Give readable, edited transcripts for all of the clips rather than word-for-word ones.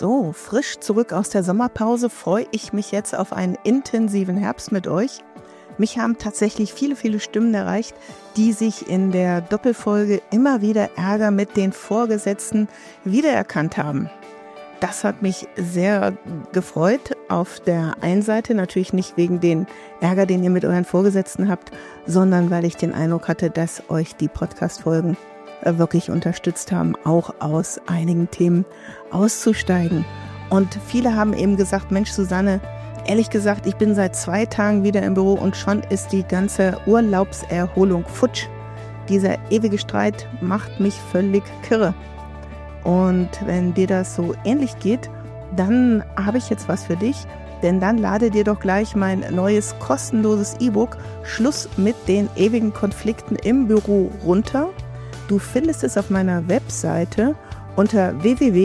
So, frisch zurück aus der Sommerpause freue ich mich jetzt auf einen intensiven Herbst mit euch. Mich haben tatsächlich viele Stimmen erreicht, die sich in der Doppelfolge immer wieder Ärger mit den Vorgesetzten wiedererkannt haben. Das hat mich sehr gefreut. Auf der einen Seite natürlich nicht wegen den Ärger, den ihr mit euren Vorgesetzten habt, sondern weil ich den Eindruck hatte, dass euch die Podcast-Folgen wirklich unterstützt haben, auch aus einigen Themen auszusteigen. Und viele haben eben gesagt, Mensch Susanne, ehrlich gesagt, ich bin seit 2 Tagen wieder im Büro und schon ist die ganze Urlaubserholung futsch. Dieser ewige Streit macht mich völlig kirre. Und wenn dir das so ähnlich geht, dann habe ich jetzt was für dich, denn dann lade dir doch gleich mein neues kostenloses E-Book Schluss mit den ewigen Konflikten im Büro runter. Du findest es auf meiner Webseite unter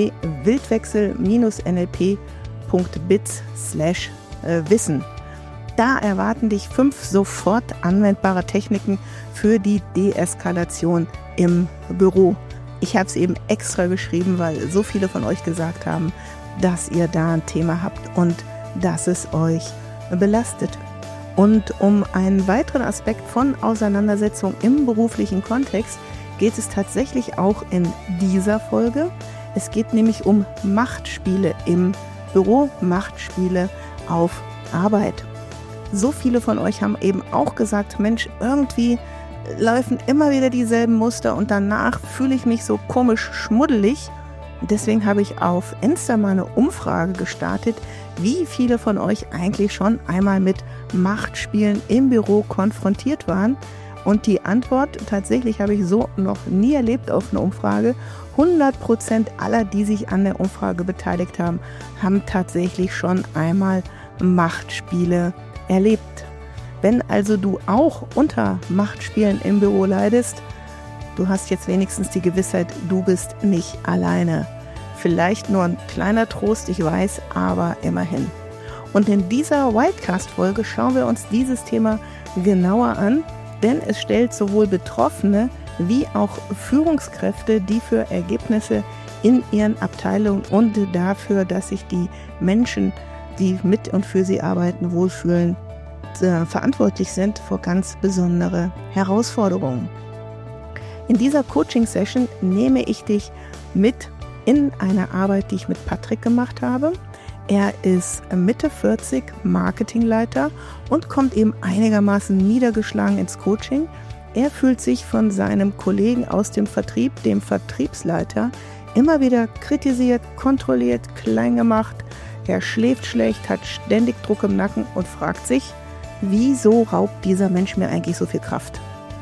www.wildwechsel-nlp.biz/wissen. Da erwarten dich 5 sofort anwendbare Techniken für die Deeskalation im Büro. Ich habe es eben extra geschrieben, weil so viele von euch gesagt haben, dass ihr da ein Thema habt und dass es euch belastet. Und um einen weiteren Aspekt von Auseinandersetzung im beruflichen Kontext geht es tatsächlich auch in dieser Folge. Es geht nämlich um Machtspiele im Büro, Machtspiele auf Arbeit. So viele von euch haben eben auch gesagt, Mensch, irgendwie laufen immer wieder dieselben Muster und danach fühle ich mich so komisch schmuddelig. Deswegen habe ich auf Insta mal eine Umfrage gestartet, wie viele von euch eigentlich schon einmal mit Machtspielen im Büro konfrontiert waren. Und die Antwort, tatsächlich habe ich so noch nie erlebt auf einer Umfrage, 100% aller, die sich an der Umfrage beteiligt haben, haben tatsächlich schon einmal Machtspiele erlebt. Wenn also du auch unter Machtspielen im Büro leidest, du hast jetzt wenigstens die Gewissheit, du bist nicht alleine. Vielleicht nur ein kleiner Trost, ich weiß, aber immerhin. Und in dieser Wildcast-Folge schauen wir uns dieses Thema genauer an, denn es stellt sowohl Betroffene wie auch Führungskräfte, die für Ergebnisse in ihren Abteilungen und dafür, dass sich die Menschen, die mit und für sie arbeiten, wohlfühlen, verantwortlich sind, vor ganz besondere Herausforderungen. In dieser Coaching-Session nehme ich dich mit in eine Arbeit, die ich mit Patrick gemacht habe. Er ist Mitte 40, Marketingleiter und kommt eben einigermaßen niedergeschlagen ins Coaching. Er fühlt sich von seinem Kollegen aus dem Vertrieb, dem Vertriebsleiter, immer wieder kritisiert, kontrolliert, klein gemacht. Er schläft schlecht, hat ständig Druck im Nacken und fragt sich, wieso raubt dieser Mensch mir eigentlich so viel Kraft?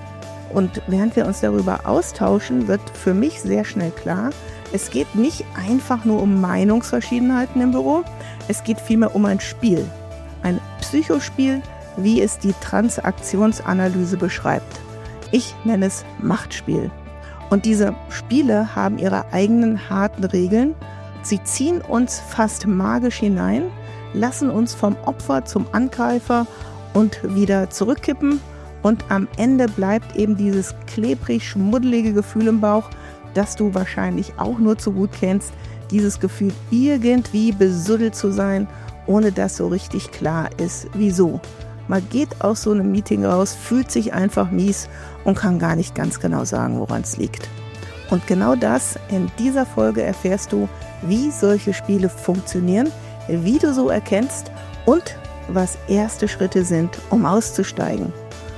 Und während wir uns darüber austauschen, wird für mich sehr schnell klar, es geht nicht einfach nur um Meinungsverschiedenheiten im Büro, es geht vielmehr um ein Spiel. Ein Psychospiel, wie es die Transaktionsanalyse beschreibt. Ich nenne es Machtspiel. Und diese Spiele haben ihre eigenen harten Regeln. Sie ziehen uns fast magisch hinein, lassen uns vom Opfer zum Angreifer und wieder zurückkippen. Und am Ende bleibt eben dieses klebrig-schmuddelige Gefühl im Bauch, das du wahrscheinlich auch nur zu gut kennst. Dieses Gefühl, irgendwie besuddelt zu sein, ohne dass so richtig klar ist, wieso. Man geht aus so einem Meeting raus, fühlt sich einfach mies und kann gar nicht ganz genau sagen, woran es liegt. Und genau das in dieser Folge erfährst du, wie solche Spiele funktionieren, wie du so erkennst und was erste Schritte sind, um auszusteigen.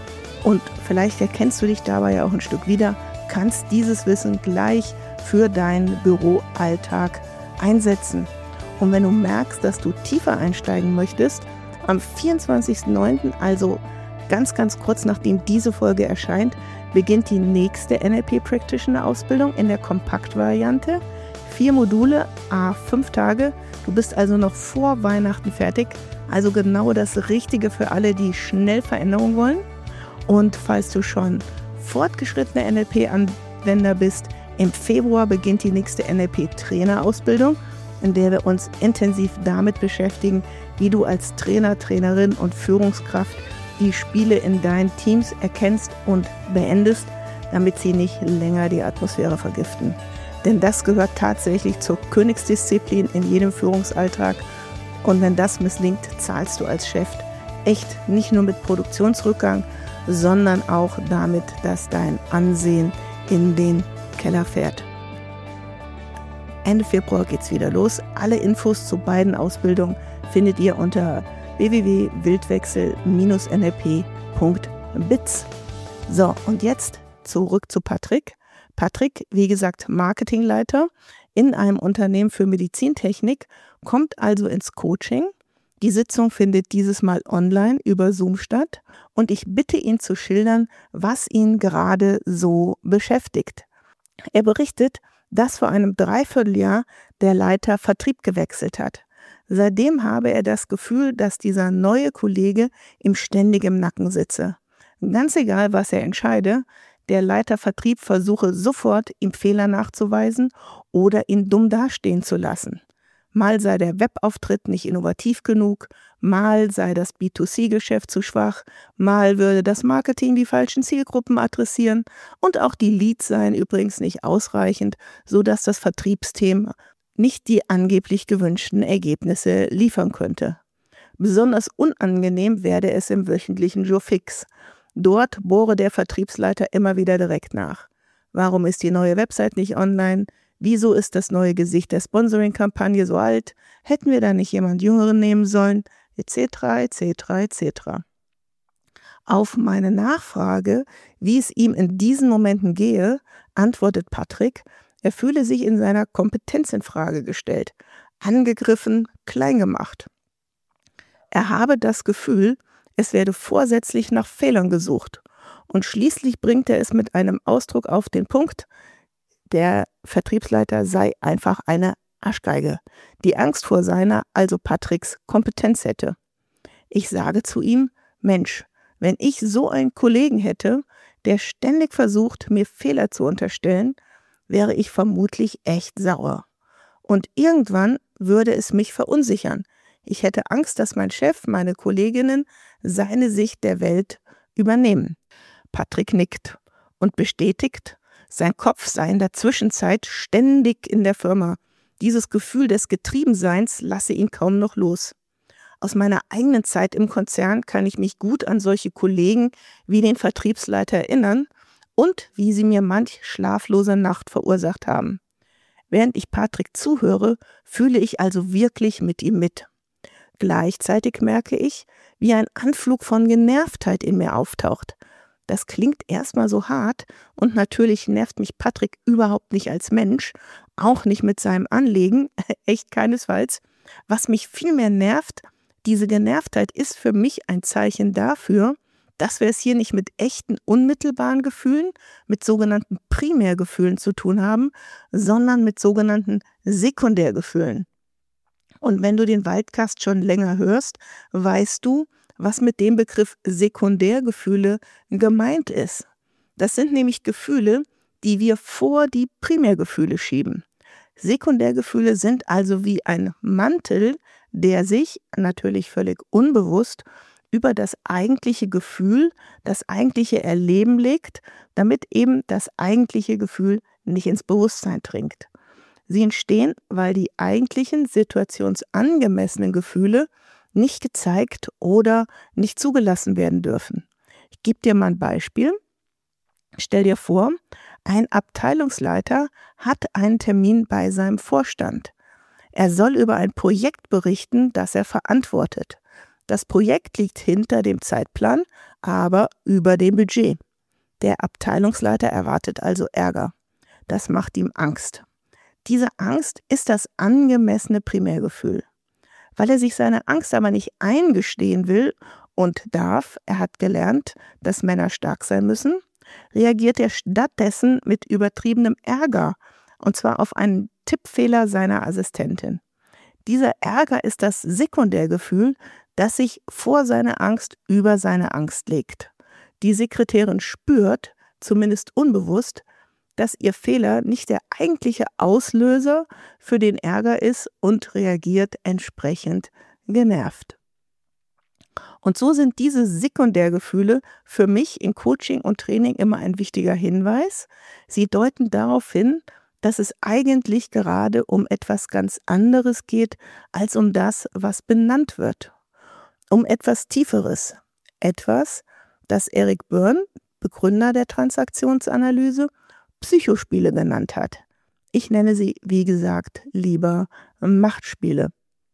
Und vielleicht erkennst du dich dabei ja auch ein Stück wieder, kannst dieses Wissen gleich für deinen Büroalltag einsetzen. Und wenn du merkst, dass du tiefer einsteigen möchtest, am 24.09., also ganz kurz nachdem diese Folge erscheint, beginnt die nächste NLP Practitioner Ausbildung in der Kompaktvariante. 4 Module, 5 Tage. Du bist also noch vor Weihnachten fertig. Also genau das Richtige für alle, die schnell Veränderung wollen. Und falls du schon fortgeschrittener NLP-Anwender bist, im Februar beginnt die nächste NLP-Trainer-Ausbildung, in der wir uns intensiv damit beschäftigen, wie du als Trainer, Trainerin und Führungskraft die Spiele in deinen Teams erkennst und beendest, damit sie nicht länger die Atmosphäre vergiften. Denn das gehört tatsächlich zur Königsdisziplin in jedem Führungsalltag. Und wenn das misslingt, zahlst du als Chef echt nicht nur mit Produktionsrückgang, sondern auch damit, dass dein Ansehen in den Keller fährt. Ende Februar geht's wieder los. Alle Infos zu beiden Ausbildungen findet ihr unter www.wildwechsel-nlp.biz. So, und jetzt zurück zu Patrick. Patrick, wie gesagt, Marketingleiter in einem Unternehmen für Medizintechnik, kommt also ins Coaching. Die Sitzung findet dieses Mal online über Zoom statt und ich bitte ihn zu schildern, was ihn gerade so beschäftigt. Er berichtet, dass vor einem Dreivierteljahr der Leiter Vertrieb gewechselt hat. Seitdem habe er das Gefühl, dass dieser neue Kollege ihm ständig im Nacken sitze. Ganz egal, was er entscheide, der Leiter Vertrieb versuche sofort, ihm Fehler nachzuweisen oder ihn dumm dastehen zu lassen. Mal sei der Webauftritt nicht innovativ genug, mal sei das B2C-Geschäft zu schwach, mal würde das Marketing die falschen Zielgruppen adressieren und auch die Leads seien übrigens nicht ausreichend, sodass das Vertriebsteam nicht die angeblich gewünschten Ergebnisse liefern könnte. Besonders unangenehm werde es im wöchentlichen Jour fix. Dort bohre der Vertriebsleiter immer wieder direkt nach. Warum ist die neue Website nicht online? Wieso ist das neue Gesicht der Sponsoring-Kampagne so alt? Hätten wir da nicht jemand Jüngeren nehmen sollen? Etc., etc., etc. Auf meine Nachfrage, wie es ihm in diesen Momenten gehe, antwortet Patrick, er fühle sich in seiner Kompetenz in Frage gestellt, angegriffen, klein gemacht. Er habe das Gefühl, es werde vorsätzlich nach Fehlern gesucht. Und schließlich bringt er es mit einem Ausdruck auf den Punkt, der Vertriebsleiter sei einfach eine Arschgeige, die Angst vor seiner, also Patricks, Kompetenz hätte. Ich sage zu ihm, Mensch, wenn ich so einen Kollegen hätte, der ständig versucht, mir Fehler zu unterstellen, wäre ich vermutlich echt sauer. Und irgendwann würde es mich verunsichern. Ich hätte Angst, dass mein Chef, meine Kolleginnen, seine Sicht der Welt übernehmen. Patrick nickt und bestätigt, sein Kopf sei in der Zwischenzeit ständig in der Firma. Dieses Gefühl des Getriebenseins lasse ihn kaum noch los. Aus meiner eigenen Zeit im Konzern kann ich mich gut an solche Kollegen wie den Vertriebsleiter erinnern und wie sie mir manch schlaflose Nacht verursacht haben. Während ich Patrick zuhöre, fühle ich also wirklich mit ihm mit. Gleichzeitig merke ich, wie ein Anflug von Genervtheit in mir auftaucht. Das klingt erstmal so hart und natürlich nervt mich Patrick überhaupt nicht als Mensch, auch nicht mit seinem Anliegen, echt keinesfalls. Was mich vielmehr nervt, diese Genervtheit ist für mich ein Zeichen dafür, dass wir es hier nicht mit echten unmittelbaren Gefühlen, mit sogenannten Primärgefühlen zu tun haben, sondern mit sogenannten Sekundärgefühlen. Und wenn du den Waldcast schon länger hörst, weißt du, was mit dem Begriff Sekundärgefühle gemeint ist. Das sind nämlich Gefühle, die wir vor die Primärgefühle schieben. Sekundärgefühle sind also wie ein Mantel, der sich natürlich völlig unbewusst über das eigentliche Gefühl, das eigentliche Erleben legt, damit eben das eigentliche Gefühl nicht ins Bewusstsein dringt. Sie entstehen, weil die eigentlichen situationsangemessenen Gefühle nicht gezeigt oder nicht zugelassen werden dürfen. Ich gebe dir mal ein Beispiel. Stell dir vor, ein Abteilungsleiter hat einen Termin bei seinem Vorstand. Er soll über ein Projekt berichten, das er verantwortet. Das Projekt liegt hinter dem Zeitplan, aber über dem Budget. Der Abteilungsleiter erwartet also Ärger. Das macht ihm Angst. Diese Angst ist das angemessene Primärgefühl. Weil er sich seine Angst aber nicht eingestehen will und darf, er hat gelernt, dass Männer stark sein müssen, reagiert er stattdessen mit übertriebenem Ärger, und zwar auf einen Tippfehler seiner Assistentin. Dieser Ärger ist das Sekundärgefühl, das sich vor seiner Angst über seine Angst legt. Die Sekretärin spürt, zumindest unbewusst, dass ihr Fehler nicht der eigentliche Auslöser für den Ärger ist und reagiert entsprechend genervt. Und so sind diese Sekundärgefühle für mich in Coaching und Training immer ein wichtiger Hinweis. Sie deuten darauf hin, dass es eigentlich gerade um etwas ganz anderes geht, als um das, was benannt wird. Um etwas Tieferes. Etwas, das Eric Berne, Begründer der Transaktionsanalyse, Psychospiele genannt hat. Ich nenne sie, wie gesagt, lieber Machtspiele.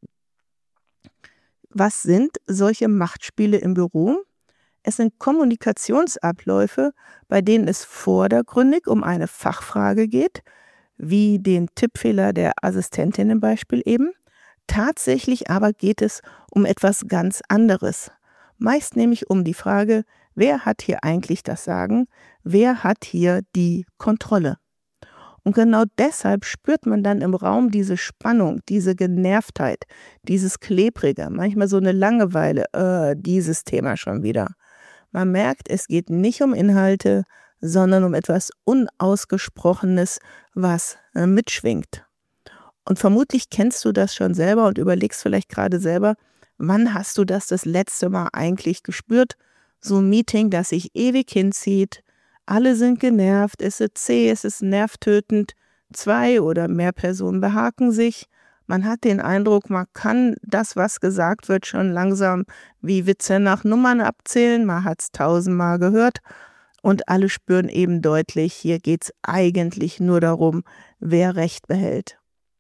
Was sind solche Machtspiele im Büro? Es sind Kommunikationsabläufe, bei denen es vordergründig um eine Fachfrage geht, wie den Tippfehler der Assistentin im Beispiel eben. Tatsächlich aber geht es um etwas ganz anderes. Meist nämlich um die Frage, wer hat hier eigentlich das Sagen? Wer hat hier die Kontrolle? Und genau deshalb spürt man dann im Raum diese Spannung, diese Genervtheit, dieses Klebrige, manchmal so eine Langeweile, dieses Thema schon wieder. Man merkt, es geht nicht um Inhalte, sondern um etwas Unausgesprochenes, was mitschwingt. Und vermutlich kennst du das schon selber und überlegst vielleicht gerade selber, wann hast du das letzte Mal eigentlich gespürt? So ein Meeting, das sich ewig hinzieht, alle sind genervt, es ist zäh, es ist nervtötend, 2 oder mehr Personen behaken sich. Man hat den Eindruck, man kann das, was gesagt wird, schon langsam wie Witze nach Nummern abzählen. Man hat es 1000-mal gehört und alle spüren eben deutlich, hier geht es eigentlich nur darum, wer Recht behält.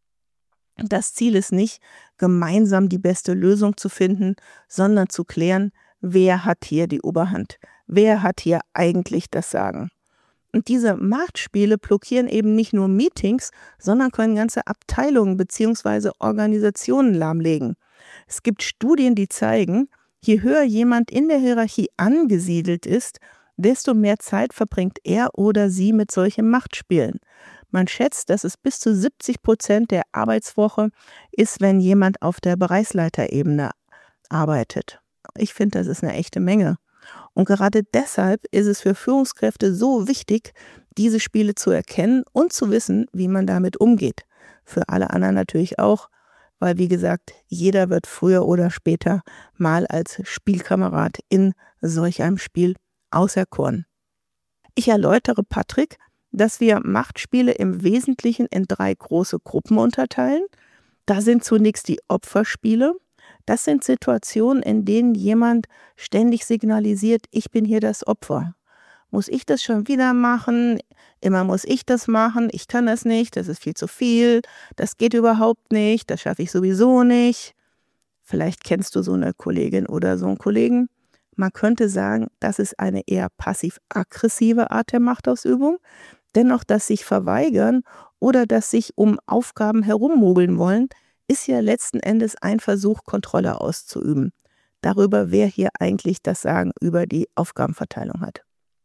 Das Ziel ist nicht, gemeinsam die beste Lösung zu finden, sondern zu klären, wer hat hier die Oberhand, wer hat hier eigentlich das Sagen. Und diese Machtspiele blockieren eben nicht nur Meetings, sondern können ganze Abteilungen bzw. Organisationen lahmlegen. Es gibt Studien, die zeigen, je höher jemand in der Hierarchie angesiedelt ist, desto mehr Zeit verbringt er oder sie mit solchen Machtspielen. Man schätzt, dass es bis zu 70% der Arbeitswoche ist, wenn jemand auf der Bereichsleiterebene arbeitet. Ich finde, das ist eine echte Menge. Und gerade deshalb ist es für Führungskräfte so wichtig, diese Spiele zu erkennen und zu wissen, wie man damit umgeht. Für alle anderen natürlich auch, weil wie gesagt, jeder wird früher oder später mal als Spielkamerad in solch einem Spiel auserkoren. Ich erläutere Patrick, dass wir Machtspiele im Wesentlichen in 3 große Gruppen unterteilen. Da sind zunächst die Opferspiele. Das sind Situationen, in denen jemand ständig signalisiert, ich bin hier das Opfer. Muss ich das schon wieder machen? Immer muss ich das machen. Ich kann das nicht. Das ist viel zu viel. Das geht überhaupt nicht. Das schaffe ich sowieso nicht. Vielleicht kennst du so eine Kollegin oder so einen Kollegen. Man könnte sagen, das ist eine eher passiv-aggressive Art der Machtausübung. Dennoch, das sich verweigern oder das sich um Aufgaben herummogeln wollen, ist ja letzten Endes ein Versuch, Kontrolle auszuüben. Darüber, wer hier eigentlich das Sagen über die Aufgabenverteilung hat.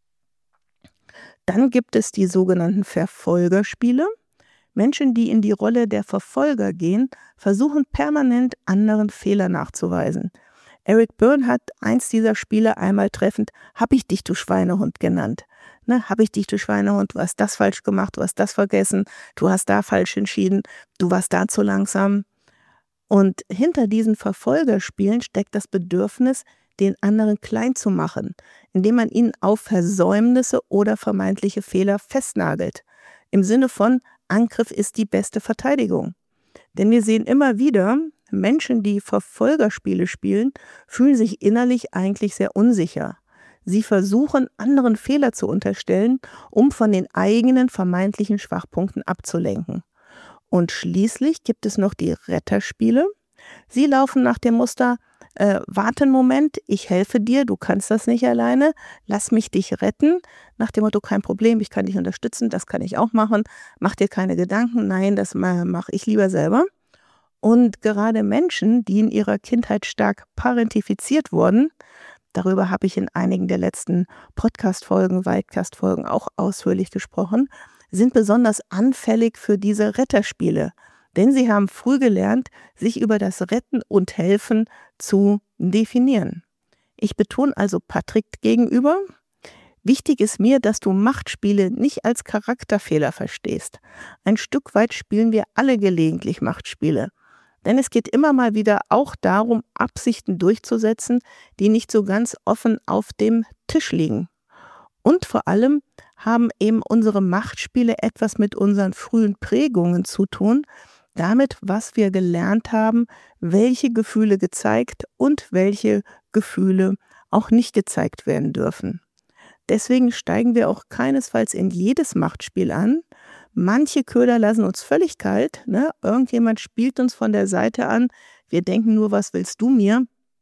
Dann gibt es die sogenannten Verfolgerspiele. Menschen, die in die Rolle der Verfolger gehen, versuchen permanent anderen Fehler nachzuweisen. Eric Berne hat eins dieser Spiele einmal treffend, hab ich dich, du Schweinehund, genannt. Hab ich dich, du Schweinehund, du hast das falsch gemacht, du hast das vergessen, du hast da falsch entschieden, du warst da zu langsam. Und hinter diesen Verfolgerspielen steckt das Bedürfnis, den anderen klein zu machen, indem man ihn auf Versäumnisse oder vermeintliche Fehler festnagelt. Im Sinne von, Angriff ist die beste Verteidigung. Denn wir sehen immer wieder, Menschen, die Verfolgerspiele spielen, fühlen sich innerlich eigentlich sehr unsicher. Sie versuchen, anderen Fehler zu unterstellen, um von den eigenen vermeintlichen Schwachpunkten abzulenken. Und schließlich gibt es noch die Retterspiele. Sie laufen nach dem Muster, warte einen Moment, ich helfe dir, du kannst das nicht alleine, lass mich dich retten. Nach dem Motto, kein Problem, ich kann dich unterstützen, das kann ich auch machen, mach dir keine Gedanken, nein, das mache ich lieber selber. Und gerade Menschen, die in ihrer Kindheit stark parentifiziert wurden, darüber habe ich in einigen der letzten Podcast-Folgen, Widecast-Folgen auch ausführlich gesprochen, sind besonders anfällig für diese Retterspiele. Denn sie haben früh gelernt, sich über das Retten und Helfen zu definieren. Ich betone also Patrick gegenüber, wichtig ist mir, dass du Machtspiele nicht als Charakterfehler verstehst. Ein Stück weit spielen wir alle gelegentlich Machtspiele. Denn es geht immer mal wieder auch darum, Absichten durchzusetzen, die nicht so ganz offen auf dem Tisch liegen. Und vor allem haben eben unsere Machtspiele etwas mit unseren frühen Prägungen zu tun, damit, was wir gelernt haben, welche Gefühle gezeigt und welche Gefühle auch nicht gezeigt werden dürfen. Deswegen steigen wir auch keinesfalls in jedes Machtspiel an. Manche Köder lassen uns völlig kalt, ne? Irgendjemand spielt uns von der Seite an, wir denken nur, was willst du mir?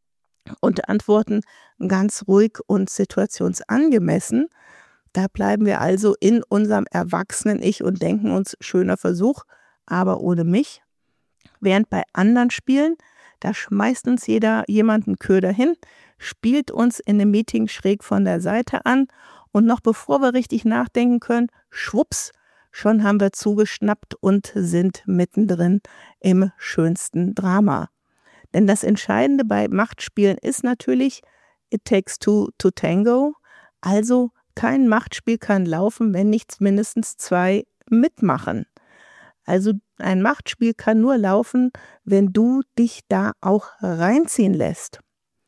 Und antworten ganz ruhig und situationsangemessen. Da bleiben wir also in unserem Erwachsenen-Ich und denken uns, schöner Versuch, aber ohne mich. Während bei anderen Spielen, da schmeißt uns jemand einen Köder hin, spielt uns in einem Meeting schräg von der Seite an und noch bevor wir richtig nachdenken können, schwupps, schon haben wir zugeschnappt und sind mittendrin im schönsten Drama. Denn das Entscheidende bei Machtspielen ist natürlich, it takes two to tango. Also kein Machtspiel kann laufen, wenn nicht mindestens 2 mitmachen. Also ein Machtspiel kann nur laufen, wenn du dich da auch reinziehen lässt.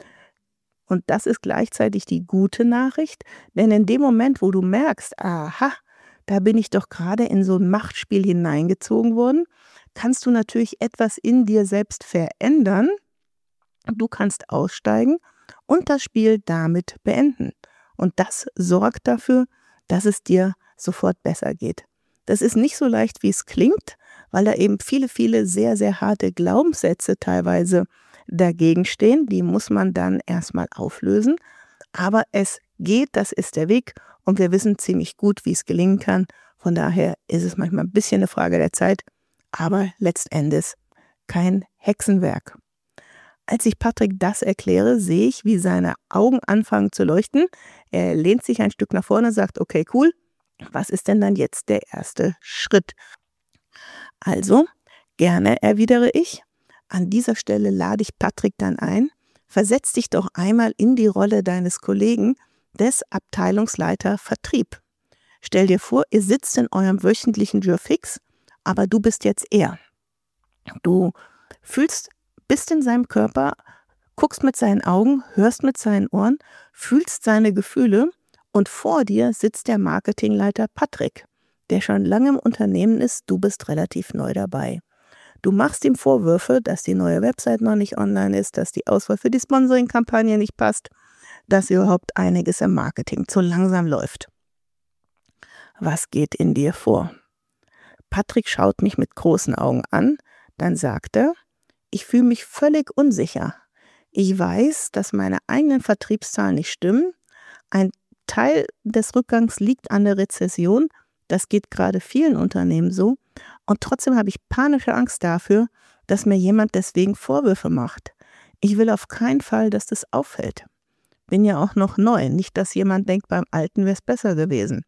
Und das ist gleichzeitig die gute Nachricht, denn in dem Moment, wo du merkst, aha, da bin ich doch gerade in so ein Machtspiel hineingezogen worden, kannst du natürlich etwas in dir selbst verändern. Du kannst aussteigen und das Spiel damit beenden. Und das sorgt dafür, dass es dir sofort besser geht. Das ist nicht so leicht, wie es klingt, weil da eben viele, viele sehr, sehr harte Glaubenssätze teilweise dagegen stehen. Die muss man dann erstmal auflösen. Aber es geht, das ist der Weg und wir wissen ziemlich gut, wie es gelingen kann. Von daher ist es manchmal ein bisschen eine Frage der Zeit, aber letztendlich kein Hexenwerk. Als ich Patrick das erkläre, sehe ich, wie seine Augen anfangen zu leuchten. Er lehnt sich ein Stück nach vorne und sagt, okay, cool, was ist denn dann jetzt der erste Schritt? Also, gerne erwidere ich. An dieser Stelle lade ich Patrick dann ein. Versetz dich doch einmal in die Rolle deines Kollegen des Abteilungsleiter Vertrieb. Stell dir vor, ihr sitzt in eurem wöchentlichen Jour fix, aber du bist jetzt er. Du bist in seinem Körper, guckst mit seinen Augen, hörst mit seinen Ohren, fühlst seine Gefühle und vor dir sitzt der Marketingleiter Patrick, der schon lange im Unternehmen ist, du bist relativ neu dabei. Du machst ihm Vorwürfe, dass die neue Website noch nicht online ist, dass die Auswahl für die Sponsoring-Kampagne nicht passt, dass überhaupt einiges im Marketing zu langsam läuft. Was geht in dir vor? Patrick schaut mich mit großen Augen an, dann sagt er, ich fühle mich völlig unsicher. Ich weiß, dass meine eigenen Vertriebszahlen nicht stimmen. Ein Teil des Rückgangs liegt an der Rezession. Das geht gerade vielen Unternehmen so. Und trotzdem habe ich panische Angst dafür, dass mir jemand deswegen Vorwürfe macht. Ich will auf keinen Fall, dass das auffällt. Bin ja auch noch neu. Nicht, dass jemand denkt, beim Alten wäre es besser gewesen.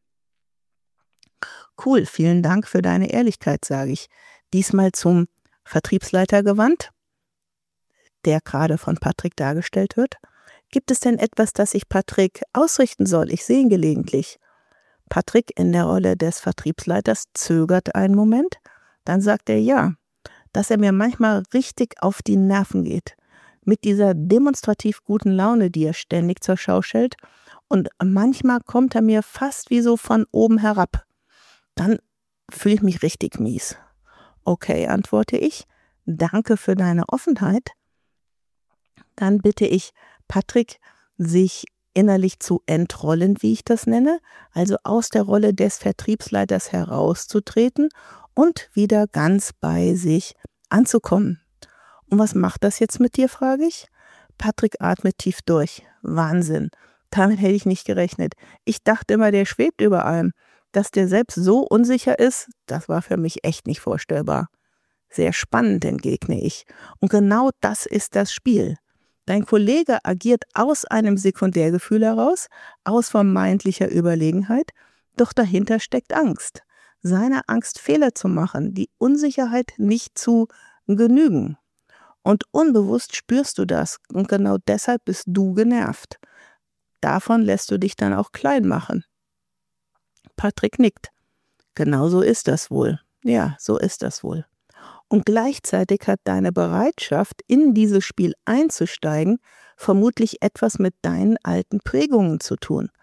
Cool, vielen Dank für deine Ehrlichkeit, sage ich. Diesmal zum Vertriebsleiter gewandt, der gerade von Patrick dargestellt wird. Gibt es denn etwas, das ich Patrick ausrichten soll? Ich sehe ihn gelegentlich. Patrick in der Rolle des Vertriebsleiters zögert einen Moment. Dann sagt er ja, dass er mir manchmal richtig auf die Nerven geht. Mit dieser demonstrativ guten Laune, die er ständig zur Schau stellt. Und manchmal kommt er mir fast wie so von oben herab. Dann fühle ich mich richtig mies. Okay, antworte ich. Danke für deine Offenheit. Dann bitte ich Patrick, sich innerlich zu entrollen, wie ich das nenne, also aus der Rolle des Vertriebsleiters herauszutreten und wieder ganz bei sich anzukommen. Und was macht das jetzt mit dir, frage ich. Patrick atmet tief durch. Wahnsinn. Damit hätte ich nicht gerechnet. Ich dachte immer, der schwebt über allem. Dass der selbst so unsicher ist, das war für mich echt nicht vorstellbar. Sehr spannend, entgegne ich. Und genau das ist das Spiel. Dein Kollege agiert aus einem Sekundärgefühl heraus, aus vermeintlicher Überlegenheit, doch dahinter steckt Angst. Seine Angst, Fehler zu machen, die Unsicherheit nicht zu genügen. Und unbewusst spürst du das und genau deshalb bist du genervt. Davon lässt du dich dann auch klein machen. Patrick nickt. Genau so ist das wohl. Ja, so ist das wohl. Und gleichzeitig hat deine Bereitschaft, in dieses Spiel einzusteigen, vermutlich etwas mit deinen alten Prägungen zu tun.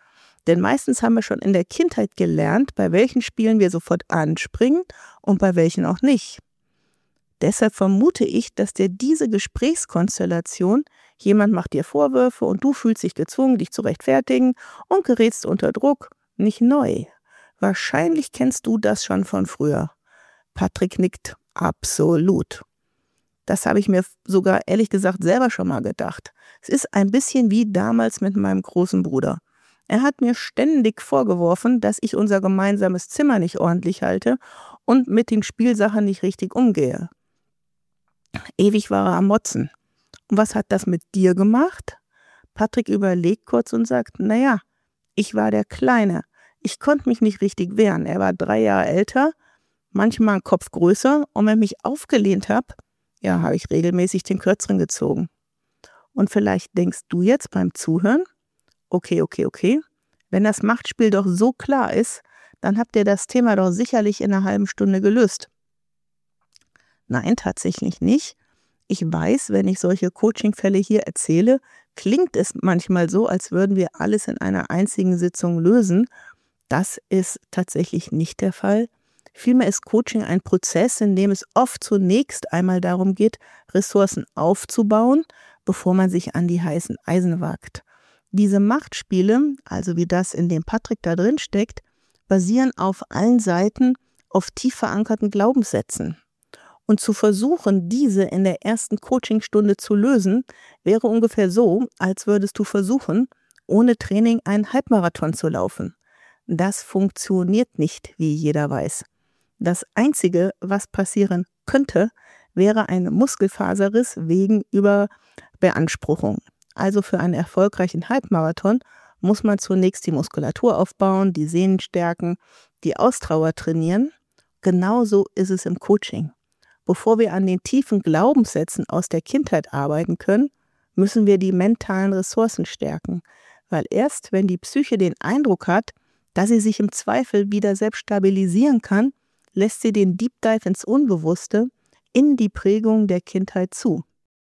Denn meistens haben wir schon in der Kindheit gelernt, bei welchen Spielen wir sofort anspringen und bei welchen auch nicht. Deshalb vermute ich, dass dir diese Gesprächskonstellation, jemand macht dir Vorwürfe und du fühlst dich gezwungen, dich zu rechtfertigen und gerätst unter Druck, nicht neu. Wahrscheinlich kennst du das schon von früher. Patrick nickt. Absolut. Das habe ich mir sogar ehrlich gesagt selber schon mal gedacht. Es ist ein bisschen wie damals mit meinem großen Bruder. Er hat mir ständig vorgeworfen, dass ich unser gemeinsames Zimmer nicht ordentlich halte und mit den Spielsachen nicht richtig umgehe. Ewig war er am Motzen. Und was hat das mit dir gemacht? Patrick überlegt kurz und sagt, naja, ich war der Kleine. Ich konnte mich nicht richtig wehren. Er war 3 Jahre älter, manchmal einen Kopf größer und wenn ich mich aufgelehnt habe, ja, habe ich regelmäßig den Kürzeren gezogen. Und vielleicht denkst du jetzt beim Zuhören, okay. Wenn das Machtspiel doch so klar ist, dann habt ihr das Thema doch sicherlich in einer halben Stunde gelöst. Nein, tatsächlich nicht. Ich weiß, wenn ich solche Coaching-Fälle hier erzähle, klingt es manchmal so, als würden wir alles in einer einzigen Sitzung lösen. Das ist tatsächlich nicht der Fall. Vielmehr ist Coaching ein Prozess, in dem es oft zunächst einmal darum geht, Ressourcen aufzubauen, bevor man sich an die heißen Eisen wagt. Diese Machtspiele, also wie das in dem Patrick da drin steckt, basieren auf allen Seiten auf tief verankerten Glaubenssätzen. Und zu versuchen, diese in der ersten Coachingstunde zu lösen, wäre ungefähr so, als würdest du versuchen, ohne Training einen Halbmarathon zu laufen. Das funktioniert nicht, wie jeder weiß. Das Einzige, was passieren könnte, wäre ein Muskelfaserriss wegen Überbeanspruchung. Also für einen erfolgreichen Halbmarathon muss man zunächst die Muskulatur aufbauen, die Sehnen stärken, die Ausdauer trainieren. Genauso ist es im Coaching. Bevor wir an den tiefen Glaubenssätzen aus der Kindheit arbeiten können, müssen wir die mentalen Ressourcen stärken. Weil erst, wenn die Psyche den Eindruck hat, dass sie sich im Zweifel wieder selbst stabilisieren kann, lässt sie den Deep Dive ins Unbewusste, in die Prägung der Kindheit zu.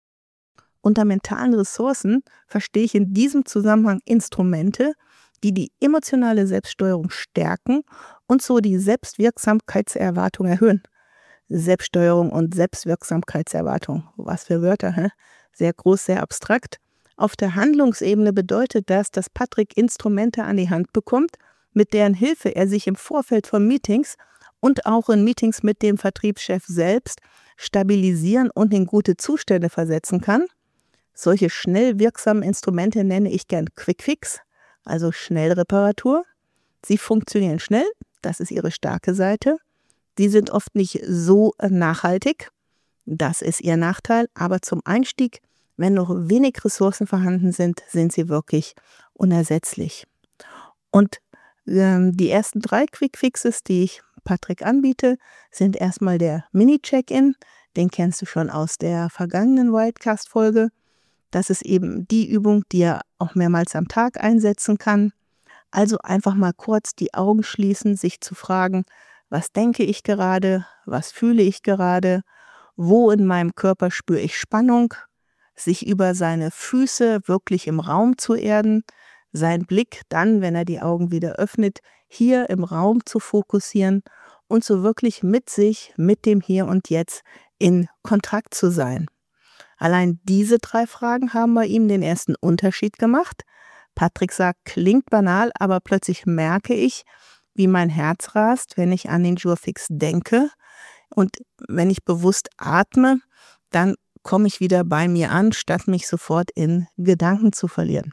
Unter mentalen Ressourcen verstehe ich in diesem Zusammenhang Instrumente, die die emotionale Selbststeuerung stärken und so die Selbstwirksamkeitserwartung erhöhen. Selbststeuerung und Selbstwirksamkeitserwartung, was für Wörter, hä? Sehr groß, sehr abstrakt. Auf der Handlungsebene bedeutet das, dass Patrick Instrumente an die Hand bekommt, mit deren Hilfe er sich im Vorfeld von Meetings und auch in Meetings mit dem Vertriebschef selbst stabilisieren und in gute Zustände versetzen kann. Solche schnell wirksamen Instrumente nenne ich gern Quick-Fix, also Schnellreparatur. Sie funktionieren schnell, das ist ihre starke Seite. Sie sind oft nicht so nachhaltig, das ist ihr Nachteil, aber zum Einstieg, wenn noch wenig Ressourcen vorhanden sind, sind sie wirklich unersetzlich. Und die ersten 3 Quick-Fixes, die ich Patrick anbiete, sind erstmal der Mini-Check-In, den kennst du schon aus der vergangenen Wildcast-Folge. Das ist eben die Übung, die er auch mehrmals am Tag einsetzen kann. Also einfach mal kurz die Augen schließen, sich zu fragen, was denke ich gerade, was fühle ich gerade, wo in meinem Körper spüre ich Spannung, sich über seine Füße wirklich im Raum zu erden, seinen Blick dann, wenn er die Augen wieder öffnet, hier im Raum zu fokussieren und so wirklich mit sich, mit dem Hier und Jetzt in Kontakt zu sein. Allein diese 3 Fragen haben bei ihm den ersten Unterschied gemacht. Patrick sagt, klingt banal, aber plötzlich merke ich, wie mein Herz rast, wenn ich an den Jurfix denke. Und wenn ich bewusst atme, dann komme ich wieder bei mir an, statt mich sofort in Gedanken zu verlieren.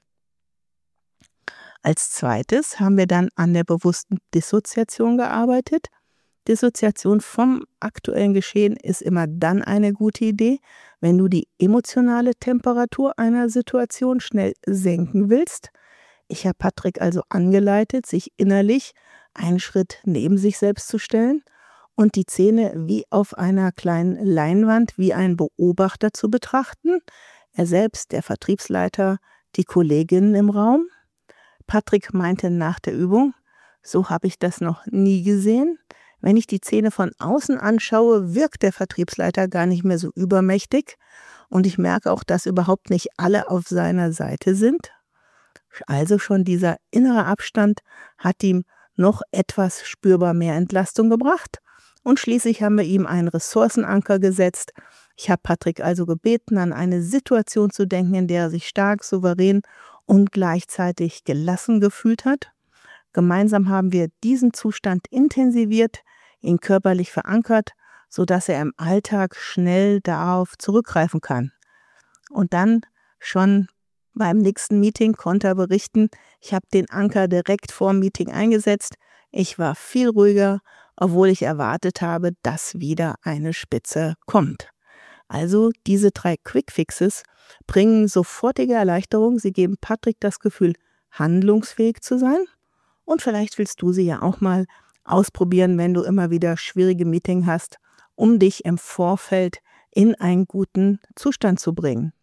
Als zweites haben wir dann an der bewussten Dissoziation gearbeitet. Dissoziation vom aktuellen Geschehen ist immer dann eine gute Idee, wenn du die emotionale Temperatur einer Situation schnell senken willst. Ich habe Patrick also angeleitet, sich innerlich einen Schritt neben sich selbst zu stellen und die Szene wie auf einer kleinen Leinwand wie ein Beobachter zu betrachten. Er selbst, der Vertriebsleiter, die Kolleginnen im Raum. Patrick meinte nach der Übung, so habe ich das noch nie gesehen. Wenn ich die Szene von außen anschaue, wirkt der Vertriebsleiter gar nicht mehr so übermächtig und ich merke auch, dass überhaupt nicht alle auf seiner Seite sind. Also schon dieser innere Abstand hat ihm noch etwas spürbar mehr Entlastung gebracht. Und schließlich haben wir ihm einen Ressourcenanker gesetzt. Ich habe Patrick also gebeten, an eine Situation zu denken, in der er sich stark, souverän und gleichzeitig gelassen gefühlt hat. Gemeinsam haben wir diesen Zustand intensiviert, ihn körperlich verankert, sodass er im Alltag schnell darauf zurückgreifen kann. Und dann schon beim nächsten Meeting konnte er berichten, ich habe den Anker direkt vor dem Meeting eingesetzt. Ich war viel ruhiger, obwohl ich erwartet habe, dass wieder eine Spitze kommt. Also diese 3 Quickfixes bringen sofortige Erleichterung. Sie geben Patrick das Gefühl, handlungsfähig zu sein. Und vielleicht willst du sie ja auch mal ausprobieren, wenn du immer wieder schwierige Meetings hast, um dich im Vorfeld in einen guten Zustand zu bringen.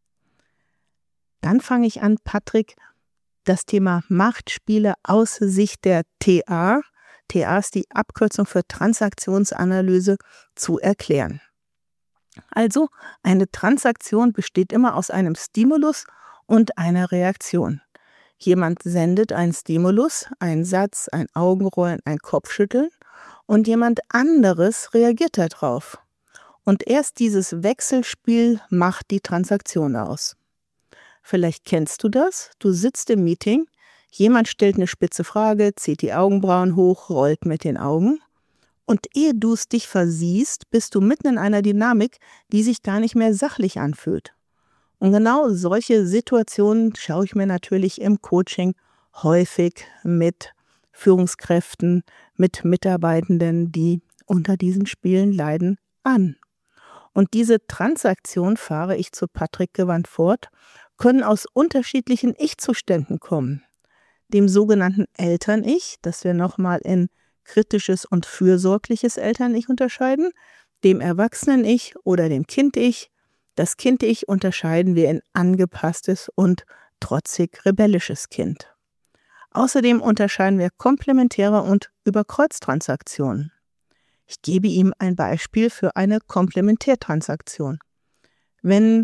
Dann fange ich an, Patrick, das Thema Machtspiele aus Sicht der TA, TA ist die Abkürzung für Transaktionsanalyse, zu erklären. Also, eine Transaktion besteht immer aus einem Stimulus und einer Reaktion. Jemand sendet einen Stimulus, einen Satz, ein Augenrollen, ein Kopfschütteln und jemand anderes reagiert darauf. Und erst dieses Wechselspiel macht die Transaktion aus. Vielleicht kennst du das, du sitzt im Meeting, jemand stellt eine spitze Frage, zieht die Augenbrauen hoch, rollt mit den Augen und ehe du es dich versiehst, bist du mitten in einer Dynamik, die sich gar nicht mehr sachlich anfühlt. Und genau solche Situationen schaue ich mir natürlich im Coaching häufig mit Führungskräften, mit Mitarbeitenden, die unter diesen Spielen leiden, an. Und diese Transaktion, fahre ich zu Patrick gewandt fort, können aus unterschiedlichen Ich-Zuständen kommen. Dem sogenannten Eltern-Ich, das wir nochmal in kritisches und fürsorgliches Eltern-Ich unterscheiden, dem Erwachsenen-Ich oder dem Kind-Ich. Das Kind-Ich unterscheiden wir in angepasstes und trotzig rebellisches Kind. Außerdem unterscheiden wir komplementäre und Überkreuztransaktionen. Ich gebe ihm ein Beispiel für eine Komplementärtransaktion. Wenn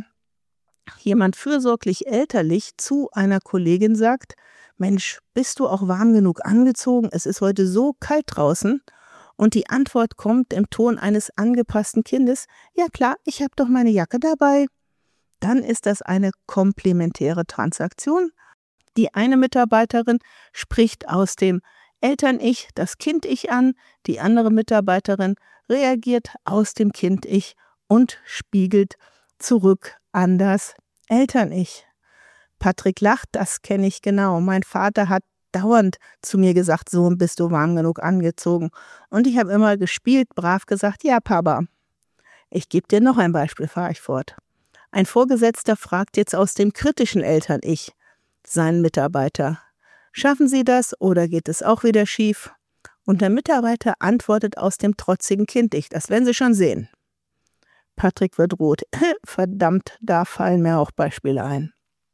jemand fürsorglich elterlich zu einer Kollegin sagt, Mensch, bist du auch warm genug angezogen? Es ist heute so kalt draußen. Und die Antwort kommt im Ton eines angepassten Kindes, ja klar, ich habe doch meine Jacke dabei. Dann ist das eine komplementäre Transaktion. Die eine Mitarbeiterin spricht aus dem Eltern-Ich das Kind-Ich an, die andere Mitarbeiterin reagiert aus dem Kind-Ich und spiegelt zurück an das Eltern-Ich. Patrick lacht, das kenne ich genau. Mein Vater hat dauernd zu mir gesagt, Sohn, bist du warm genug angezogen? Und ich habe immer gespielt, brav gesagt, ja Papa. Ich gebe dir noch ein Beispiel, fahre ich fort. Ein Vorgesetzter fragt jetzt aus dem kritischen Eltern-Ich seinen Mitarbeiter, schaffen Sie das oder geht es auch wieder schief? Und der Mitarbeiter antwortet aus dem trotzigen Kind-Ich, das werden Sie schon sehen. Patrick wird rot. Verdammt, da fallen mir auch Beispiele ein.